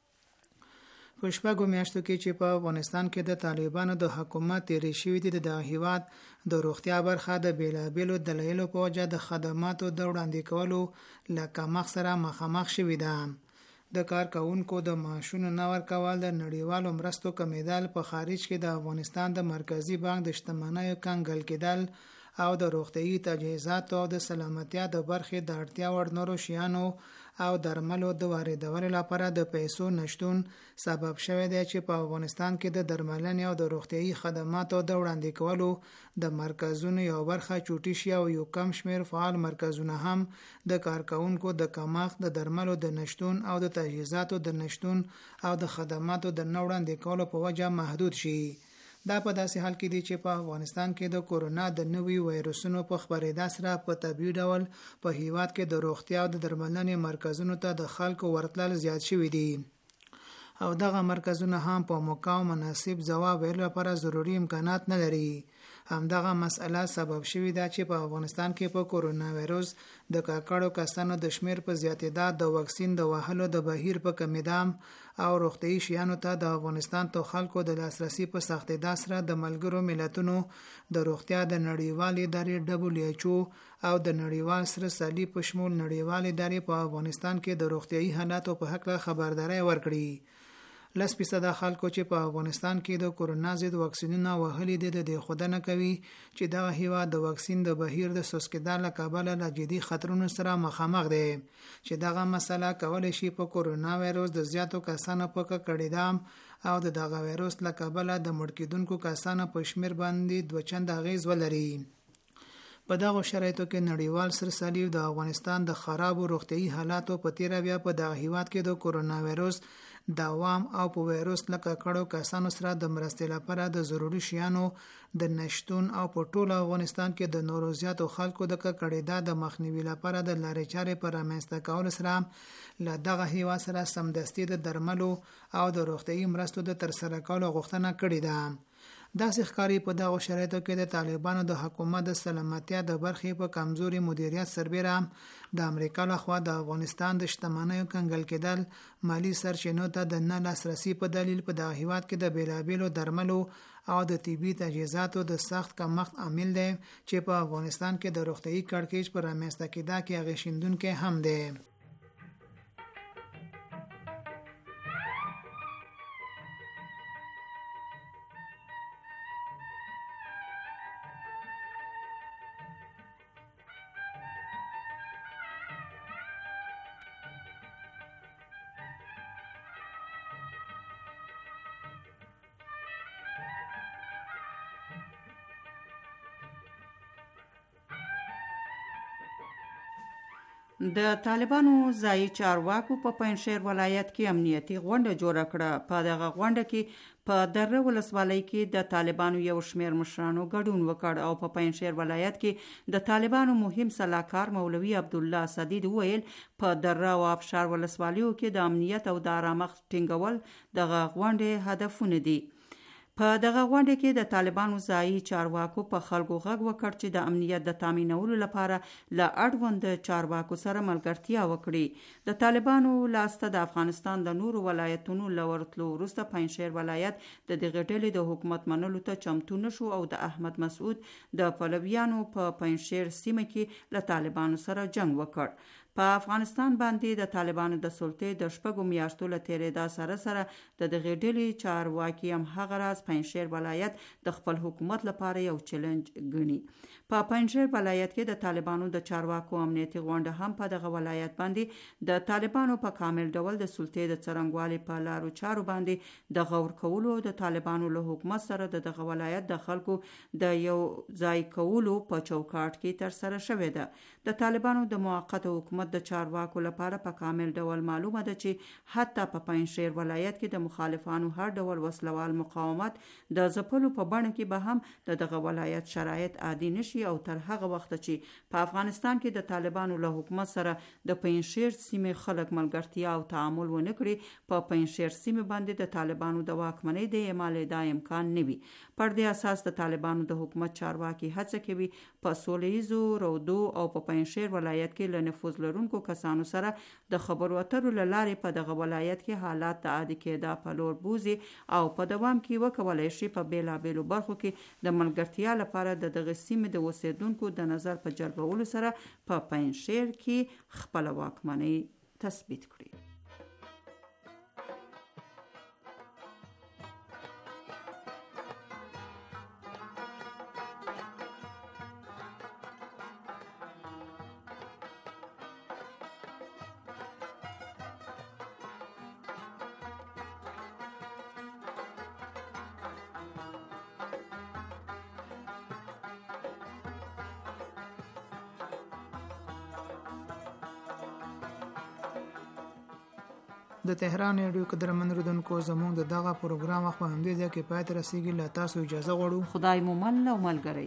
په شپږو میاشتو کې چې په افغانستان کې د طالبانو د حکومت تیرې شوي دي، د دغه هیواد د روغتیا برخه د بیلابیلو دلایلو په وجه د خدماتو د وړاندې کولو له کمښت سره مخامخ شوي ده. د کارکوونکو د معاشونو نه ورکول، د نړیوالو مرستو کمیدل، په خارج کې د افغانستان د مرکزی بانک د شتمنیو کنګل کېدل او د روغتیايي تجهیزاتو او د سلامتیا د برخې د اړتیا وړ نورو شیانو او درملو د واردولو لپاره د پیسو نشتون سبب شوی دی چې په افغانستان کې د درملنې او د روغتیايي خدماتو د وړاندې کولو د مرکزونو یو برخه چوټي شي او یو کم شمیر فعال مرکزونه هم د کارکوونکو د کمښت، د درملو د نشتون او د تجهیزاتو د نشتون او د خدماتو د نه وړاندې کولو په وجه محدود شي. دا په داسې حال کې دی چې په افغانستان کې د کورونا د نوي وایروسونو په خپرېدا سره په طبیعي ډول په هیواد کې د روغتیا او د درملنې مرکزونو ته د خلکو ورتلل زیات شوي دي او دغه مرکزونه هم په موقع او مناسب ځواب ویلو لپاره ضروري امکانات نه لري. همدغه مسئله سبب شوې ده چې په افغانستان کې په کورونا وایروس د کاکړو کسانو د شمیر په زیاتېدا، د واکسین د وهلو د بهیر په کمیدا او روغتیايي شیانو ته د افغانستان ته خلکو د لاسرسي په سختېدا سره د ملګرو ملتونو د روغتیا د نړیوالې ادارې ډبلیو ایچ او او د نړیوال سره صلیب په شمول نړیوالې ادارې په افغانستان کې د روغتیايي حالاتو په هکله خبرداري ورکړي. لس فیصده خلکو چې په افغانستان کې د کورونا ضد واکسینونه وهلي دي د دې ښودنه کوي چې دغه هیواد د واکسین د بهیر د سوس کېدا له کبله له جدي خطرونو سره مخامخ دی چې دغه مسله کولی شي په کورونا وایروس د زیاتو کسانو په ککړېدا او د دغه وایروس له کبله د مړ کېدونکو کسانو په شمیر باندې دوه چنده اغېز ولري. په دغه شرایطو کې نړیوال سره صلیب د افغانستان د خرابو روغتیايي حالاتو په تیره بیا په دغه هیواد کې د کورونا وایروس دوام او په وایروس لکه کړو کسانو سره د مرستې لپاره د ضروري شیانو د نشتون او په ټول افغانستان کې د نورو زیاتو خلکو د ککړېدا د مخنیوي لپاره د لارې چارې پر رامنځته کولو سره له دغه هیواد سره سمدستي د درملو او د روغتیايي مرستو د ترسره کولو غوښتنه کړې ده. داسې ښکاري په دغو شرایطو کې د طالبانو د حکومت د سلامتیا د برخې په کمزوري مدیریت سربیره د امریکا لخوا د افغانستان د شتمنیو کنګل کېدل، مالی سرچینو ته د نه لاسرسي په دلیل په دغه هیواد کې د بیلابیلو درملو او د طبي تجهیزاتو د سخت کمښت عامل دی چې په افغانستان کې د روغتیايي کړکېچ پر رامنځته کېدا کې اغېزمنونکی هم دی. د طالبانو ځایي چارواکو په پنجشیر ولایت کې امنیتي غونډه جوړه کړه. په دغه غونډه کې په دره ولسوالۍ کې د طالبانو یو شمیر مشرانو ګډون وکړ او په پنجشیر ولایت کې د طالبانو مهم سلاکار مولوي عبدالله سدید ویل په دره او ابشار ولسوالیو کې د امنیت او د آرامښت ټینګول دغه غونډې هدفونه دي. په دغه غونډه کې د طالبانو ځایي چارواکو په خلکو غږ وکړ چې د امنیت د تامینولو لپاره له اړوند چارواکو سره ملګرتیا وکړي. د طالبانو لاسته د افغانستان د نورو ولایتونو له ورتلو وروسته پنجشیر ولایت د دغې ډلې د حکومت منلو ته چمتو نشو او د احمد مسعود د پلویانو په پنجشیر سیمه کې له طالبانو سره جنگ وکړ. په افغانستان باندې د طالبانو د سلطې د شپږو میاشتو له تېرېدا سره سره د دغې ډلې چارواکي هم هغه راز پنجشیر ولایت د خپل حکومت لپاره یو چیلنج ګڼي. په پنجشیر ولایت کې د طالبانو د چارواکو امنیتي غونډه هم په دغه ولایت باندې د طالبانو په کامل ډول د سلطې د څرنګوالي په لارو چارو باندې د غور کولو د طالبانو له حکومت سره د دغه ولایت د خلکو د یو ځای کولو په چوکاټ کې تر سره شوې ده. د طالبانو د موقت حکومت د چارواکو لپاره په کامل ډول معلومه ده چې حتی په پنجشیر ولایت کې د مخالفانو هر ډول وسلوال مقاومت د ځپلو په بڼه کې به هم د دغه ولایت شرایط عادي نشي او تر هغه وخت چې په افغانستان کې د طالبانو له حکومت سره د پنجشیر سیمې خلک ملګرتیا او تعامل ونه کړي، په پنجشیر سیمې باندې د طالبانو د واکمنۍ د اعمال دا امکان نه وي. پر دې اساس د طالبانو د حکومت چارواکي هڅه کوي په سولهییزو رودو او په پنجشیر ولایت کې له نفوذ لرونکو کسانو سره د خبرو اترو له لارې په دغه ولایت کې حالات د عادي کېدا په لور بوزي او په دوام کې وکولای شي په بیلابیلو برخو کې د ملګرتیا لپاره د دغه سیمې د اوسیدونکو د نظر په جلبولو سره په پنجشیر کې خپل واکمنۍ تثبیت کړي. د تهران ریډیو قدرمن اوریدونکو زموږ د دغه پروګرام خو همدې ځای کې پای ته رسیږي. له تاسو اجازه غواړو. خدای مو مل او ملګری.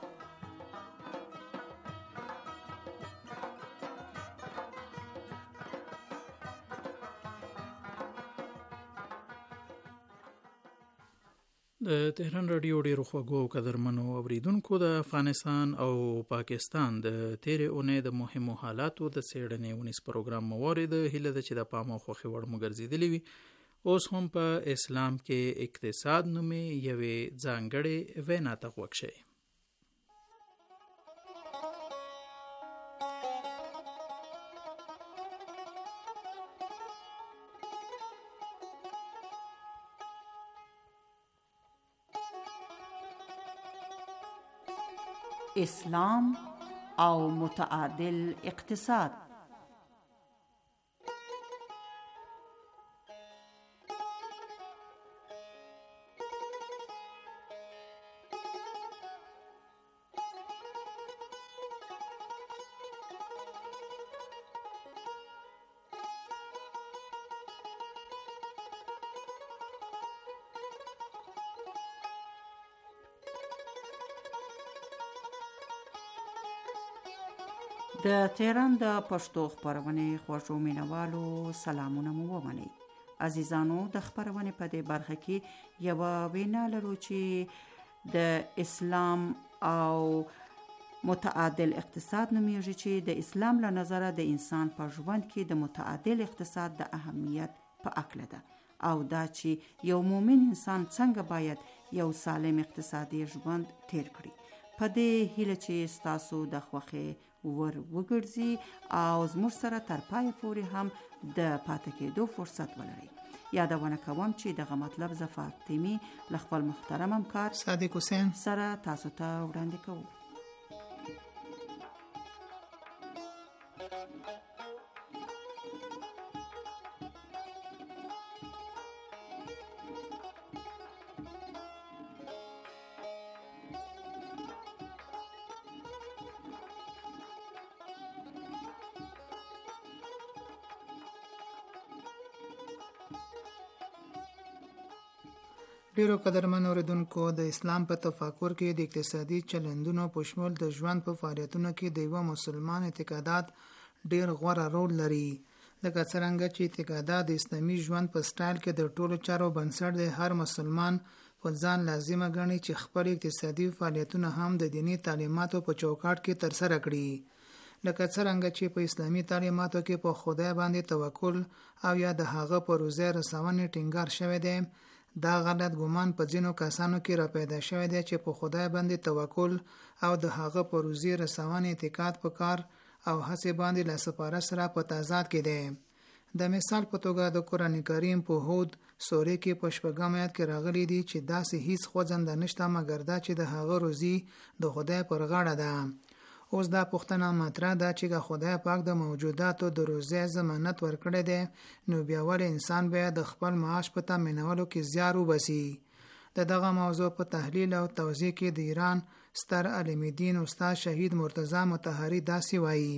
د تهران رادیو ډیرو خوږو او قدرمنو اوریدونکو د افغانستان او پاکستان د تیرې اونۍ د مهمو حالاتو د څېړنې ونیس پروګرام موارد هیله ده چې د پام او خوښې وړ مو ګرځېدلې وي. اوس هم په اسلام کې اقتصاد نومې یوې ځانګړې وینا ته غوږ شئ. اسلام او متعادل اقتصاد. د تهران د پښتو خپرونې خوږو مینوالو سلامونه مو ومنئ. عزیزانو، د خپرونې په دې برخه کې یوه وینا لرو چې د اسلام او متعادل اقتصاد نومیږي چې د اسلام له نظره د انسان په ژوند کې د متعادل اقتصاد د اهمیت په اکله ده او دا چې یو مومن انسان څنګه باید یو سالم اقتصادي ژوند تیر کړي. په دې هیله چې ستاسو د خوښې ور وګرځي او زموږ سره تر پای پورې هم د پاتې کېدو فرصت ولري. یادونه کوم چې دغه مطلب زه فاطمي له خپل محترم همکار صادق حسین سره تاسو ته وړاندې کوم. ډیرو قدرمن اوریدونکو، د اسلام په تفکر کې د اقتصادي چلندونو په شمول د ژوند په فعالیتونو کې د یو مسلمان اعتقادات ډیر غوره رول لري. لکه څرنګه چې اعتقادات د اسلامي ژوند په سټایل کې د ټولو چارو بنسټ دی، هر مسلمان په ځان لازمه ګڼي چې خپل اقتصادي فعالیتونه هم د دینی تعلیماتو په چوکاټ کې ترسره کړي، لکه څرنګه چې په اسلامي تعلیماتو کې په خدای باندې توکل او یا د هغه په روزه رسونې ټینګار شوی دی. دا غلط ګمان په ځینو کسانو کې را پیدا شوی دی چې په خدای باندې توکل او د هغه په روزي رسونې اعتقاد په کار او هڅه باندې له سپاره سره په تضاد کې دی. د مثال په توګه د قران کریم په هود سورې کې په شپږم آیت کې راغلی دی چې داسې هیڅ خوځنده نشته مګر دا چې د هغه روزي د خدای پر غاړه ده. اوس دا پوښتنه مطرح ده چې خدای پاک د موجوداتو د روزي ضمانت ورکړی دی، نو بیا ولې انسان باید د خپل معاش په تامینولو کې زیار وباسي؟ د دغه موضوع په تحلیل او توضیح کې د ایران ستر عالم دین استاد شهید مرتضی مطهری داسې وایي: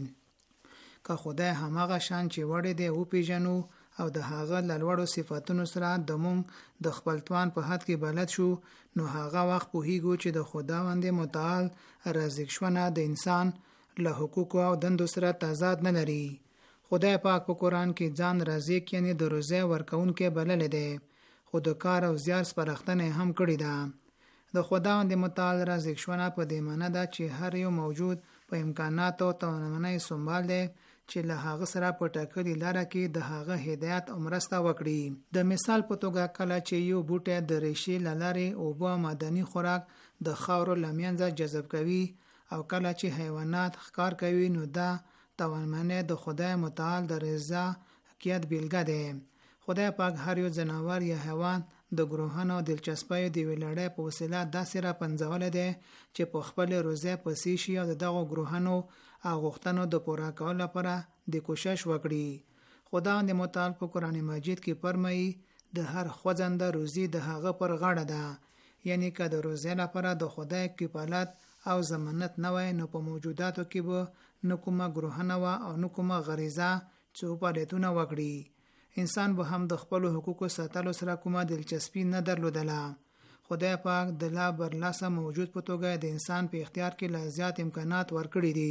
که خدای هماغه شان چې وړي دی او پیژنو او د هغه لوړو صفاتونو سره د مونږ د خپل توان په حد کې بلد شو، نو هغه وخت پوهیږو چې د خداوند متعال رازق شونه د انسان له حقوق او دندو سره تضاد نه لري. خدای پاک په قران کې ځان رازق یعنی د روزه ورکوونکې بلل دی، خو د کار او زیار سپارښتنه هم کړې ده. د خداوند متعال رازق شونه په دې معنی ده چې هر یو موجود په امکانات او توانمنۍ سنبال دی چې له هغه سره په ټاکلې لاره کې د هغه هدایت او مرسته وکړي. د مثال په توګه کله چې یو بوټی د ریشې له لارې اوبه معدني خوراک د خاورو له منځه جذب کوي او کله چې حیوانات ښکار کوي، نو دا توانمنۍ د خدای متعال د رضا حقیقت بیلګه ده. خدای پاک هر یو ځناور یا حیوان د ګروهانو دلچسپۍ د ویلړې په وسیله داسې را پنځول دي چې په خپل روزه پسې شي او دغه ګروهانو او غوښتنو د پوره کولو لپاره د کوشش وکړي. خداوند متعال په قران مجید کې فرمایي: د هر خوځنده روزي د هغه پر غاړه ده، یعنی که د روزه لپاره د خدای کفالت او ضمانت نه وای، نو په موجوداتو کې به نه کومه ګروهانه او نه کومه غریزه چې فعالیتونه وکړي. انسان به هم د خپل حقوقو ساتلو سره کومه دلچسپي نه درلودله. خدای پاک د لا برلاسه موجود په توګه د انسان په اختیار کې لا زیات امکانات ورکړي دي.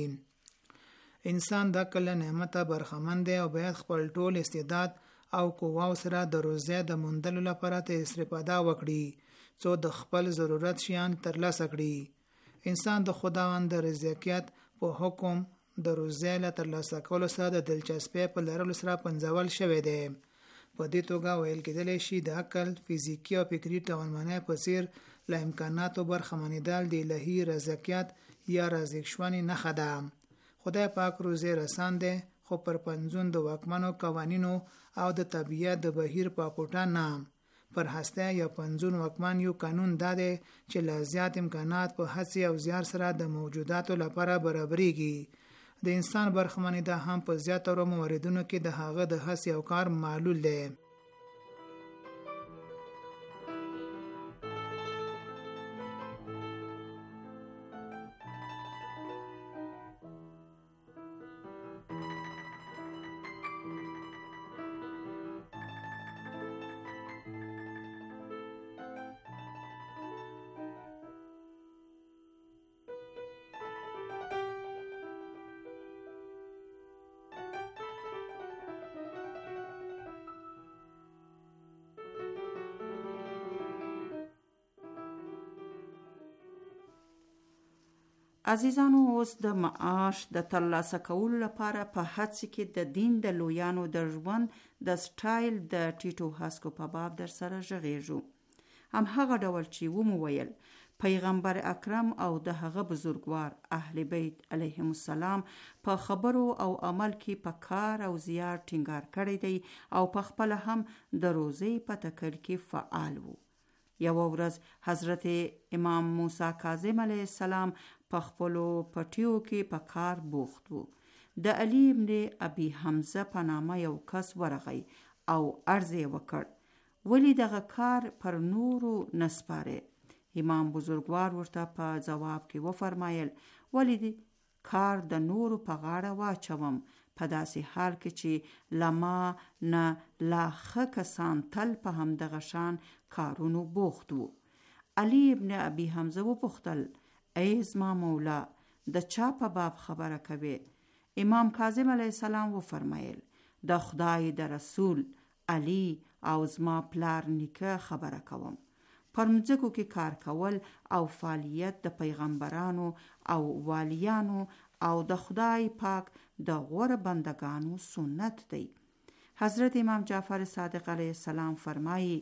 انسان د کله نعمت برخمن دی او باید خپل ټول استعداد او قواو سره د روزه د موندلو لپاره ته استفاده وکړي څو د خپل ضرورت شیان ترلاسه کړي. انسان د خداوند د رضاکت په حکم د روزه له ترلاسه کولو سره د دلچسپۍ په لرلو سره پنځول شوی دی. په دې توګه ویل کېدلی شي د عقل، فزیکی او فکری توانمنۍ په څیر له امکاناتو برخمنېدل د الهي رضاکت یا رازق شوونې نښه ده. خدای پاک روزه رسان دی، خو پر پنځون د واکمنو قوانینو او د طبیعت د بهیر په پټه نه. پر هسته یا پنځون واکمن یو قانون داده چې لا زیات امکانات په هڅې او زیار سره د موجوداتو لپاره برابرېږي. د انسان برخمنېدا هم په زیاتره مواردونو کې د هغه د هڅې او کار معلول دی. عزیزانو، اوس د معاش د ترلاسه کولو لپاره په هڅه کې د دین د لویانو د ژوند د سټایل د ټیټو هسکو په باب در سره ژغېږو. هم هغه ډول چې ومو ویل پیغمبر اکرم او د هغه بزرګوار اهل بیت علیهم السلام په خبرو او عمل کې په کار او زیار ټینګار کړی دی او په خپل هم د روزې په تکل کې فعال وو. یو ورځ حضرت امام موسی کاظم علیه السلام په خپلو پټیو کې په کار بوخت وو. د علی ابن ابي حمزه په نامه یو کس ورغی او عرض یې وکړ: ولی دغه کار پر نورو نسپاره؟ امام بزرګوار ورته په جواب کې وفرمایل: ولی دی کار د نورو په غاړه واچوم، په داسې حال کې چې لما نه لا ښه کسان تل په همدغه شان کارونو بوخت وو. علی ابن ابي حمزه وپوښتل: ای زما مولا، د چا په باب خبره کوي؟ امام کاظم علیه السلام وفرمایل: د خدای د رسول علی او زما پلار نیکه خبره کوم. پر مځکو کې کار کول او فعالیت د پیغمبرانو او والیانو او د خدای پاک د غوره بندگانو سنت دی. حضرت امام جعفر صادق علیه السلام فرمایي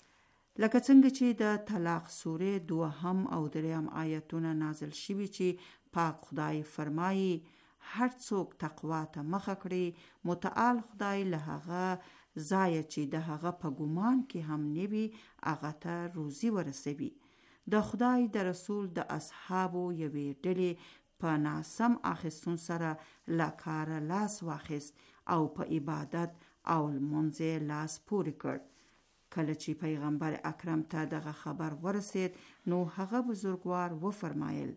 لکه څنګه چې د طلاق سورې دوهم او دریم آیتونه نازل شوي چې پاک خدای فرمایي هر څوک تقوا ته مخه کړي متعال خدای له هغه ځایه چې د هغه په ګمان کې هم نوي هغه ته روزي ورسوي. د خدای د رسول د اصحابو یوې ډلې په ناسم اخیستون سره له کاره لاس واخیست او په عبادت او لمونځ لاس پورې کړ. کله چې پیغمبر اکرم ته دغه خبر ورسید نو هغه بزرګوار وفرمایل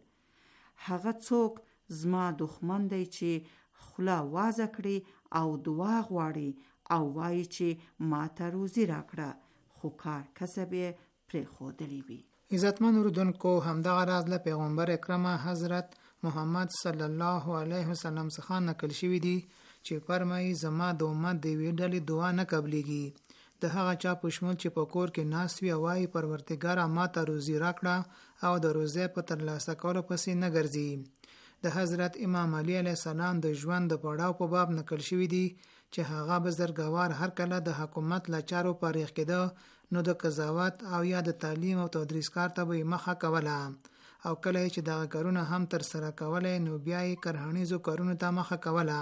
هغه څوک زما دښمن دی چې خوله وازه کړي او دعا غواړي او وایي چې ما ته روزي راکړه خو کار کسب یې پرېښودلی وي. عزتمن اردوونکو، همدغه راز له پیغمبر اکرم حضرت محمد صلی الله علیه وسلم څخه نقل شوی دی چې فرمایي زما د امت د یوې ډلې دعا نه قبلیږي د هغه چا په شمول چې په کور کې ناست وي او وایي پروردګاره ما ته روزي راکړه او د روزۍ په ترلاسه کولو پسې نه ګرځي. د حضرت امام علی علیه السلام د ژوند د پړاو په باب نقل شوی دی چې هغه بزرګوار هر کله د حکومت له چارو فارغ کېده نو د قضاوت او یا د تعلیم او تدریس کار ته به مخه کوله او کله چې دغه کارونه هم تر سره کوله نو بیا یې کرهنیزو کارونو ته مخه کوله.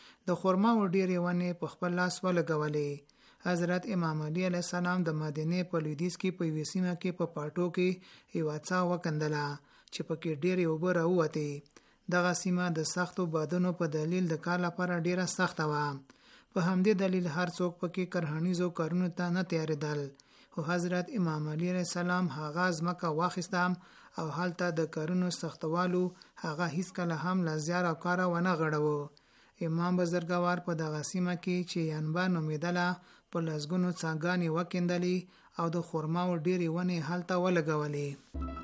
د خرما و ډېرې ونې په خپل لاس ولګولې. حضرت امام علی علیه السلام د مدینې په لویدیځ کې په یوې سیمه کې په پاټو کې یوه څاه وکندله چې پکې ډېرې اوبه راووتې. دغه سیمه د سختو بادونو په دلیل د کار لپاره ډېره سخته وه. په همدې دلیل هر څوک پکې کرهنیزو کارونو ته نه تیارېدل. خو حضرت امام علی علیه السلام هغه ځمکه واخیسته او هلته د کارونو سختوالو هغه هیڅکله هم له زیار او کاره ونه غړوه. امام بزرګوار په دغه سیمه کې چې ینبا نومیدله په لسګونو څاګانې وکندلې او د خرما و ډېرې ونې هلته ولګولې.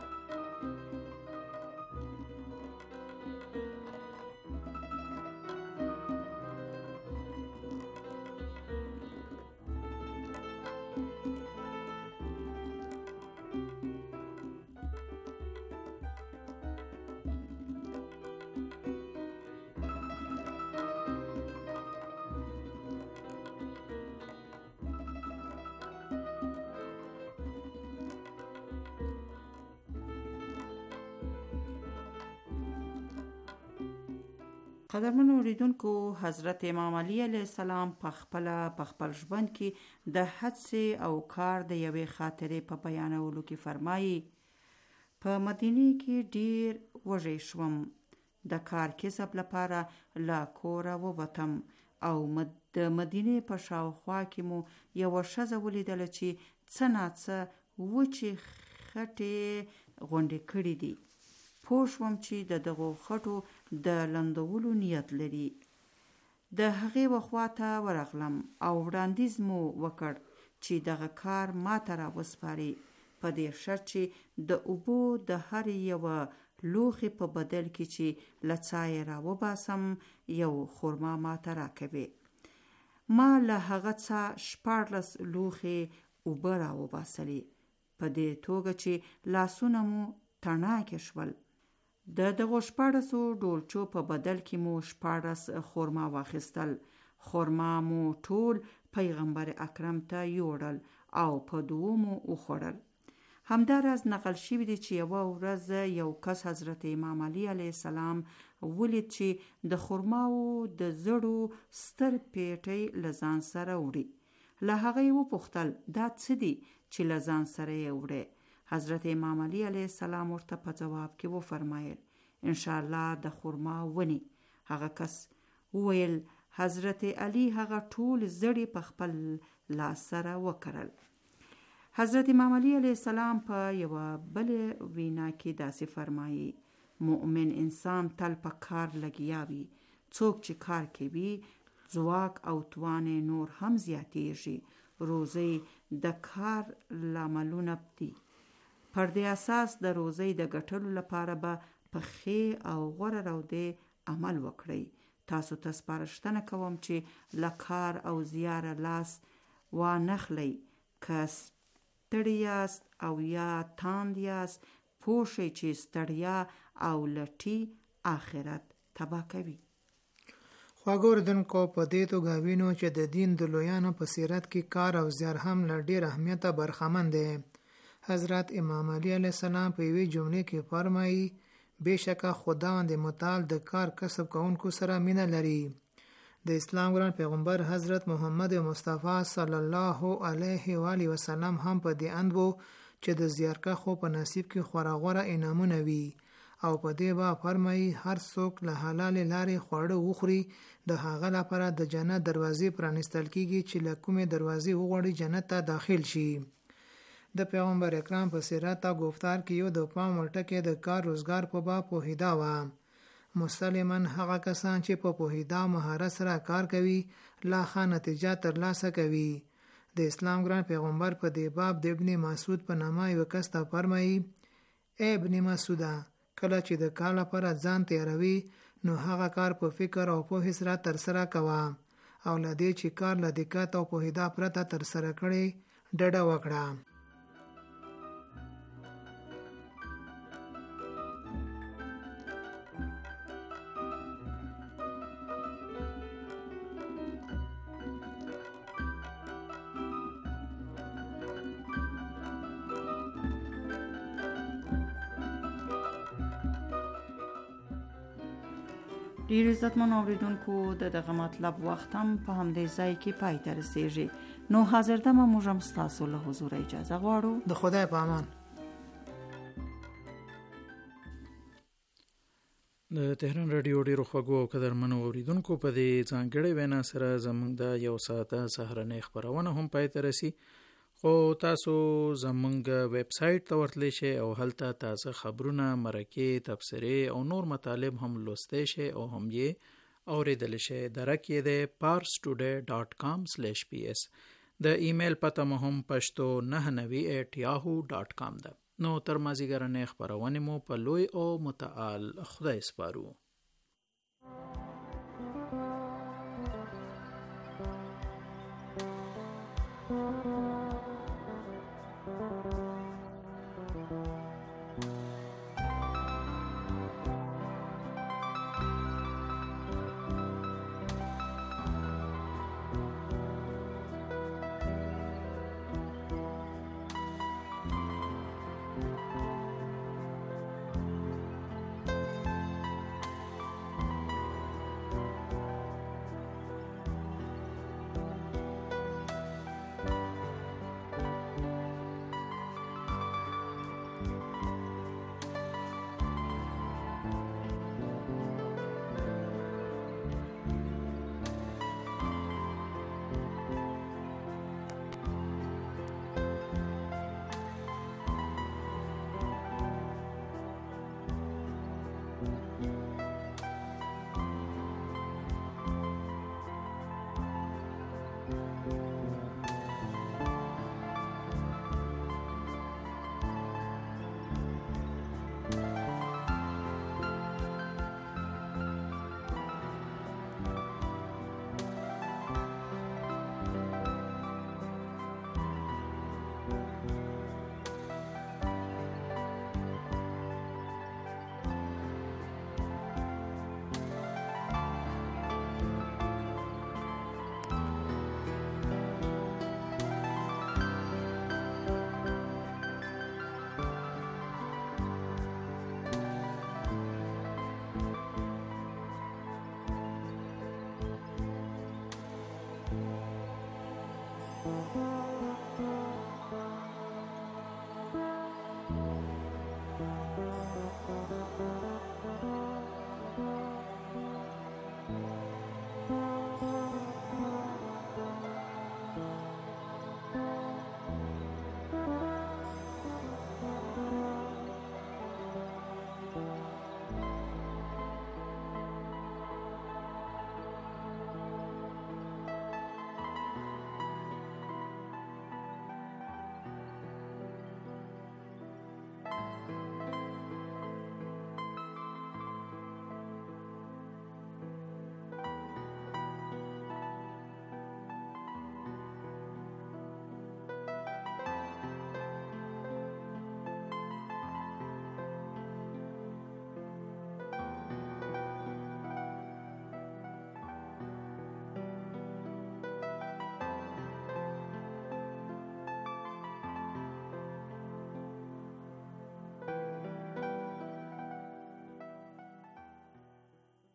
قدرمنو اوریدونکو، حضرت امام علی علیه السلام په خپل په خپل ژوند کې د هڅې او کار د یوې خاطرې په بیانولو کې فرمایي په مدینه کې ډیر وږی شوم، د کار کسب لپاره لا کوره ووتم او د مدینه په شاوخوا کې مو یوه ښځه ولیدله چې څه ناڅه وچې خټې غونډې کړي دي. پوه شوم چې د دغو خټو د لندولو نیت لري. د هغې وخوا ته ورغلم او وړاندیز مو وکړ چې دغه کار ما ته راوسپاري په دې شرط چې د اوبو د هر یوه لوښي په بدل کې چې له څایه راوباسم یو خرما ما ته راکوي. ما له هغه څه شپاړلس لوښي اوبه راوباسلې په دې توګه چې لاسونه مو تڼاکې شول. د دغو شپاړسو ډولچو په بدل کې مو شپاړس خرما واخیستل. خرما مو ټول پیغمبر اکرم ته یوړل او په دوو مو وخوړل. همداراز نقل شوی دی چې یوه ورځ یو کس حضرت امام علی علیه السلام ولید چې د خرماو د زړو ستر پیټی له ځان سره وړي. له هغه یې وپوښتل دا څه دي چې له ځان سره یې وړې؟ حضرت امام علی علیه السلام ورته په جواب کې وفرمایل انشاءالله د خرما ونی. هغه کس وویل حضرت علی هغه ټول زړي په خپل لاس سره وکرل. حضرت امام علی علیه السلام په یوه بلې وینا کې داسې فرمایي مؤمن انسان تل په کار لګیا وي. څوک چې کار کوي ځواک او توان نور هم زیاتیږي. روزي د کار لاملونه دي. پر دې اساس د روزۍ د ګټلو لپاره به په ښې او غوره رودې عمل وکړئ. تاسو ته سپارښتنه کوم چې له کار او زیاره لاس وانخلئ. که ستړي یاست او یا تاند یاست، پوه شئ چې ستړیا او لټي آخرت تباه کوي. خواږه اردوونکو، په دې توګه وینو چې د دین د لویانو په سیرت کې کار او زیار هم له ډېر اهمیته برخمن دی. حضرت امام علی علیه السلام په یوې جملې کې فرمایي بېشکه خداوند متعال د کار کسب کوونکو سره مینه لري. د اسلام ګران پیغمبر حضرت محمد مصطفی صلی الله علیه و آله وسلم هم په دې اند وو چې د زیارکښو په نصیب کې خورا غوره انعامونه وي، او په دې به فرمایي هر څوک له حلال لارې خواړه وخوري د هغه لپاره د جنت دروازې پرانستل کیږي چې له کومې دروازې وغواړي جنت ته داخل شي. د پیغمبر اکرام په سیرت او گفتار کې یو د پام وړ ټکی د کار روزګار په باب پوهیدا و. مسلماً هغه کسان چې په پوهیدا مهارت سره کار کوي لا ښه نتیجه ترلاسه کوي. د اسلام ګران پیغمبر په دې باب د ابن مسعود په نامه یو کس ته فرمایي ای ابن مسعوده، کله چې د کار لپاره ځان تیاروي نو هغه کار په فکر او پوهې سره ترسره کوه، او له دې چې کار له دقت او پوهیدا پرته ترسره کړي ډډه وکړه. ډیر عزتمن اوریدونکو، د دغه مطلب وخت هم په همدې ځای کې پای ته رسیږي. نو حاضر دمه موږ هم ستاسو له حضور اجازه غواړو. د خدای په امان. د تهران رادیو ډیرو خوږو او قدرمنو اوریدونکو، په دې ځانګړې وینا سره زموږ د یو ساعته سهارنۍ خپرونه هم پای ته رسي. خو تاسو زموږ ویب سایټ ته ورتلی شئ او هلته تازه خبرونه، مرکې، تبصرې او نور مطالب هم لوستی شئ او هم یې اوریدلی شئ. درک یې دی پارس ټوډے ډاټ کام سلیش پی ایس. د ایمیل پته مو هم پښتو نهه نوي ایټ یاهو ډاټ کام ده. نو تر مازدیګرنۍ خپرونې مو په لوی او متعال خدای سپارو.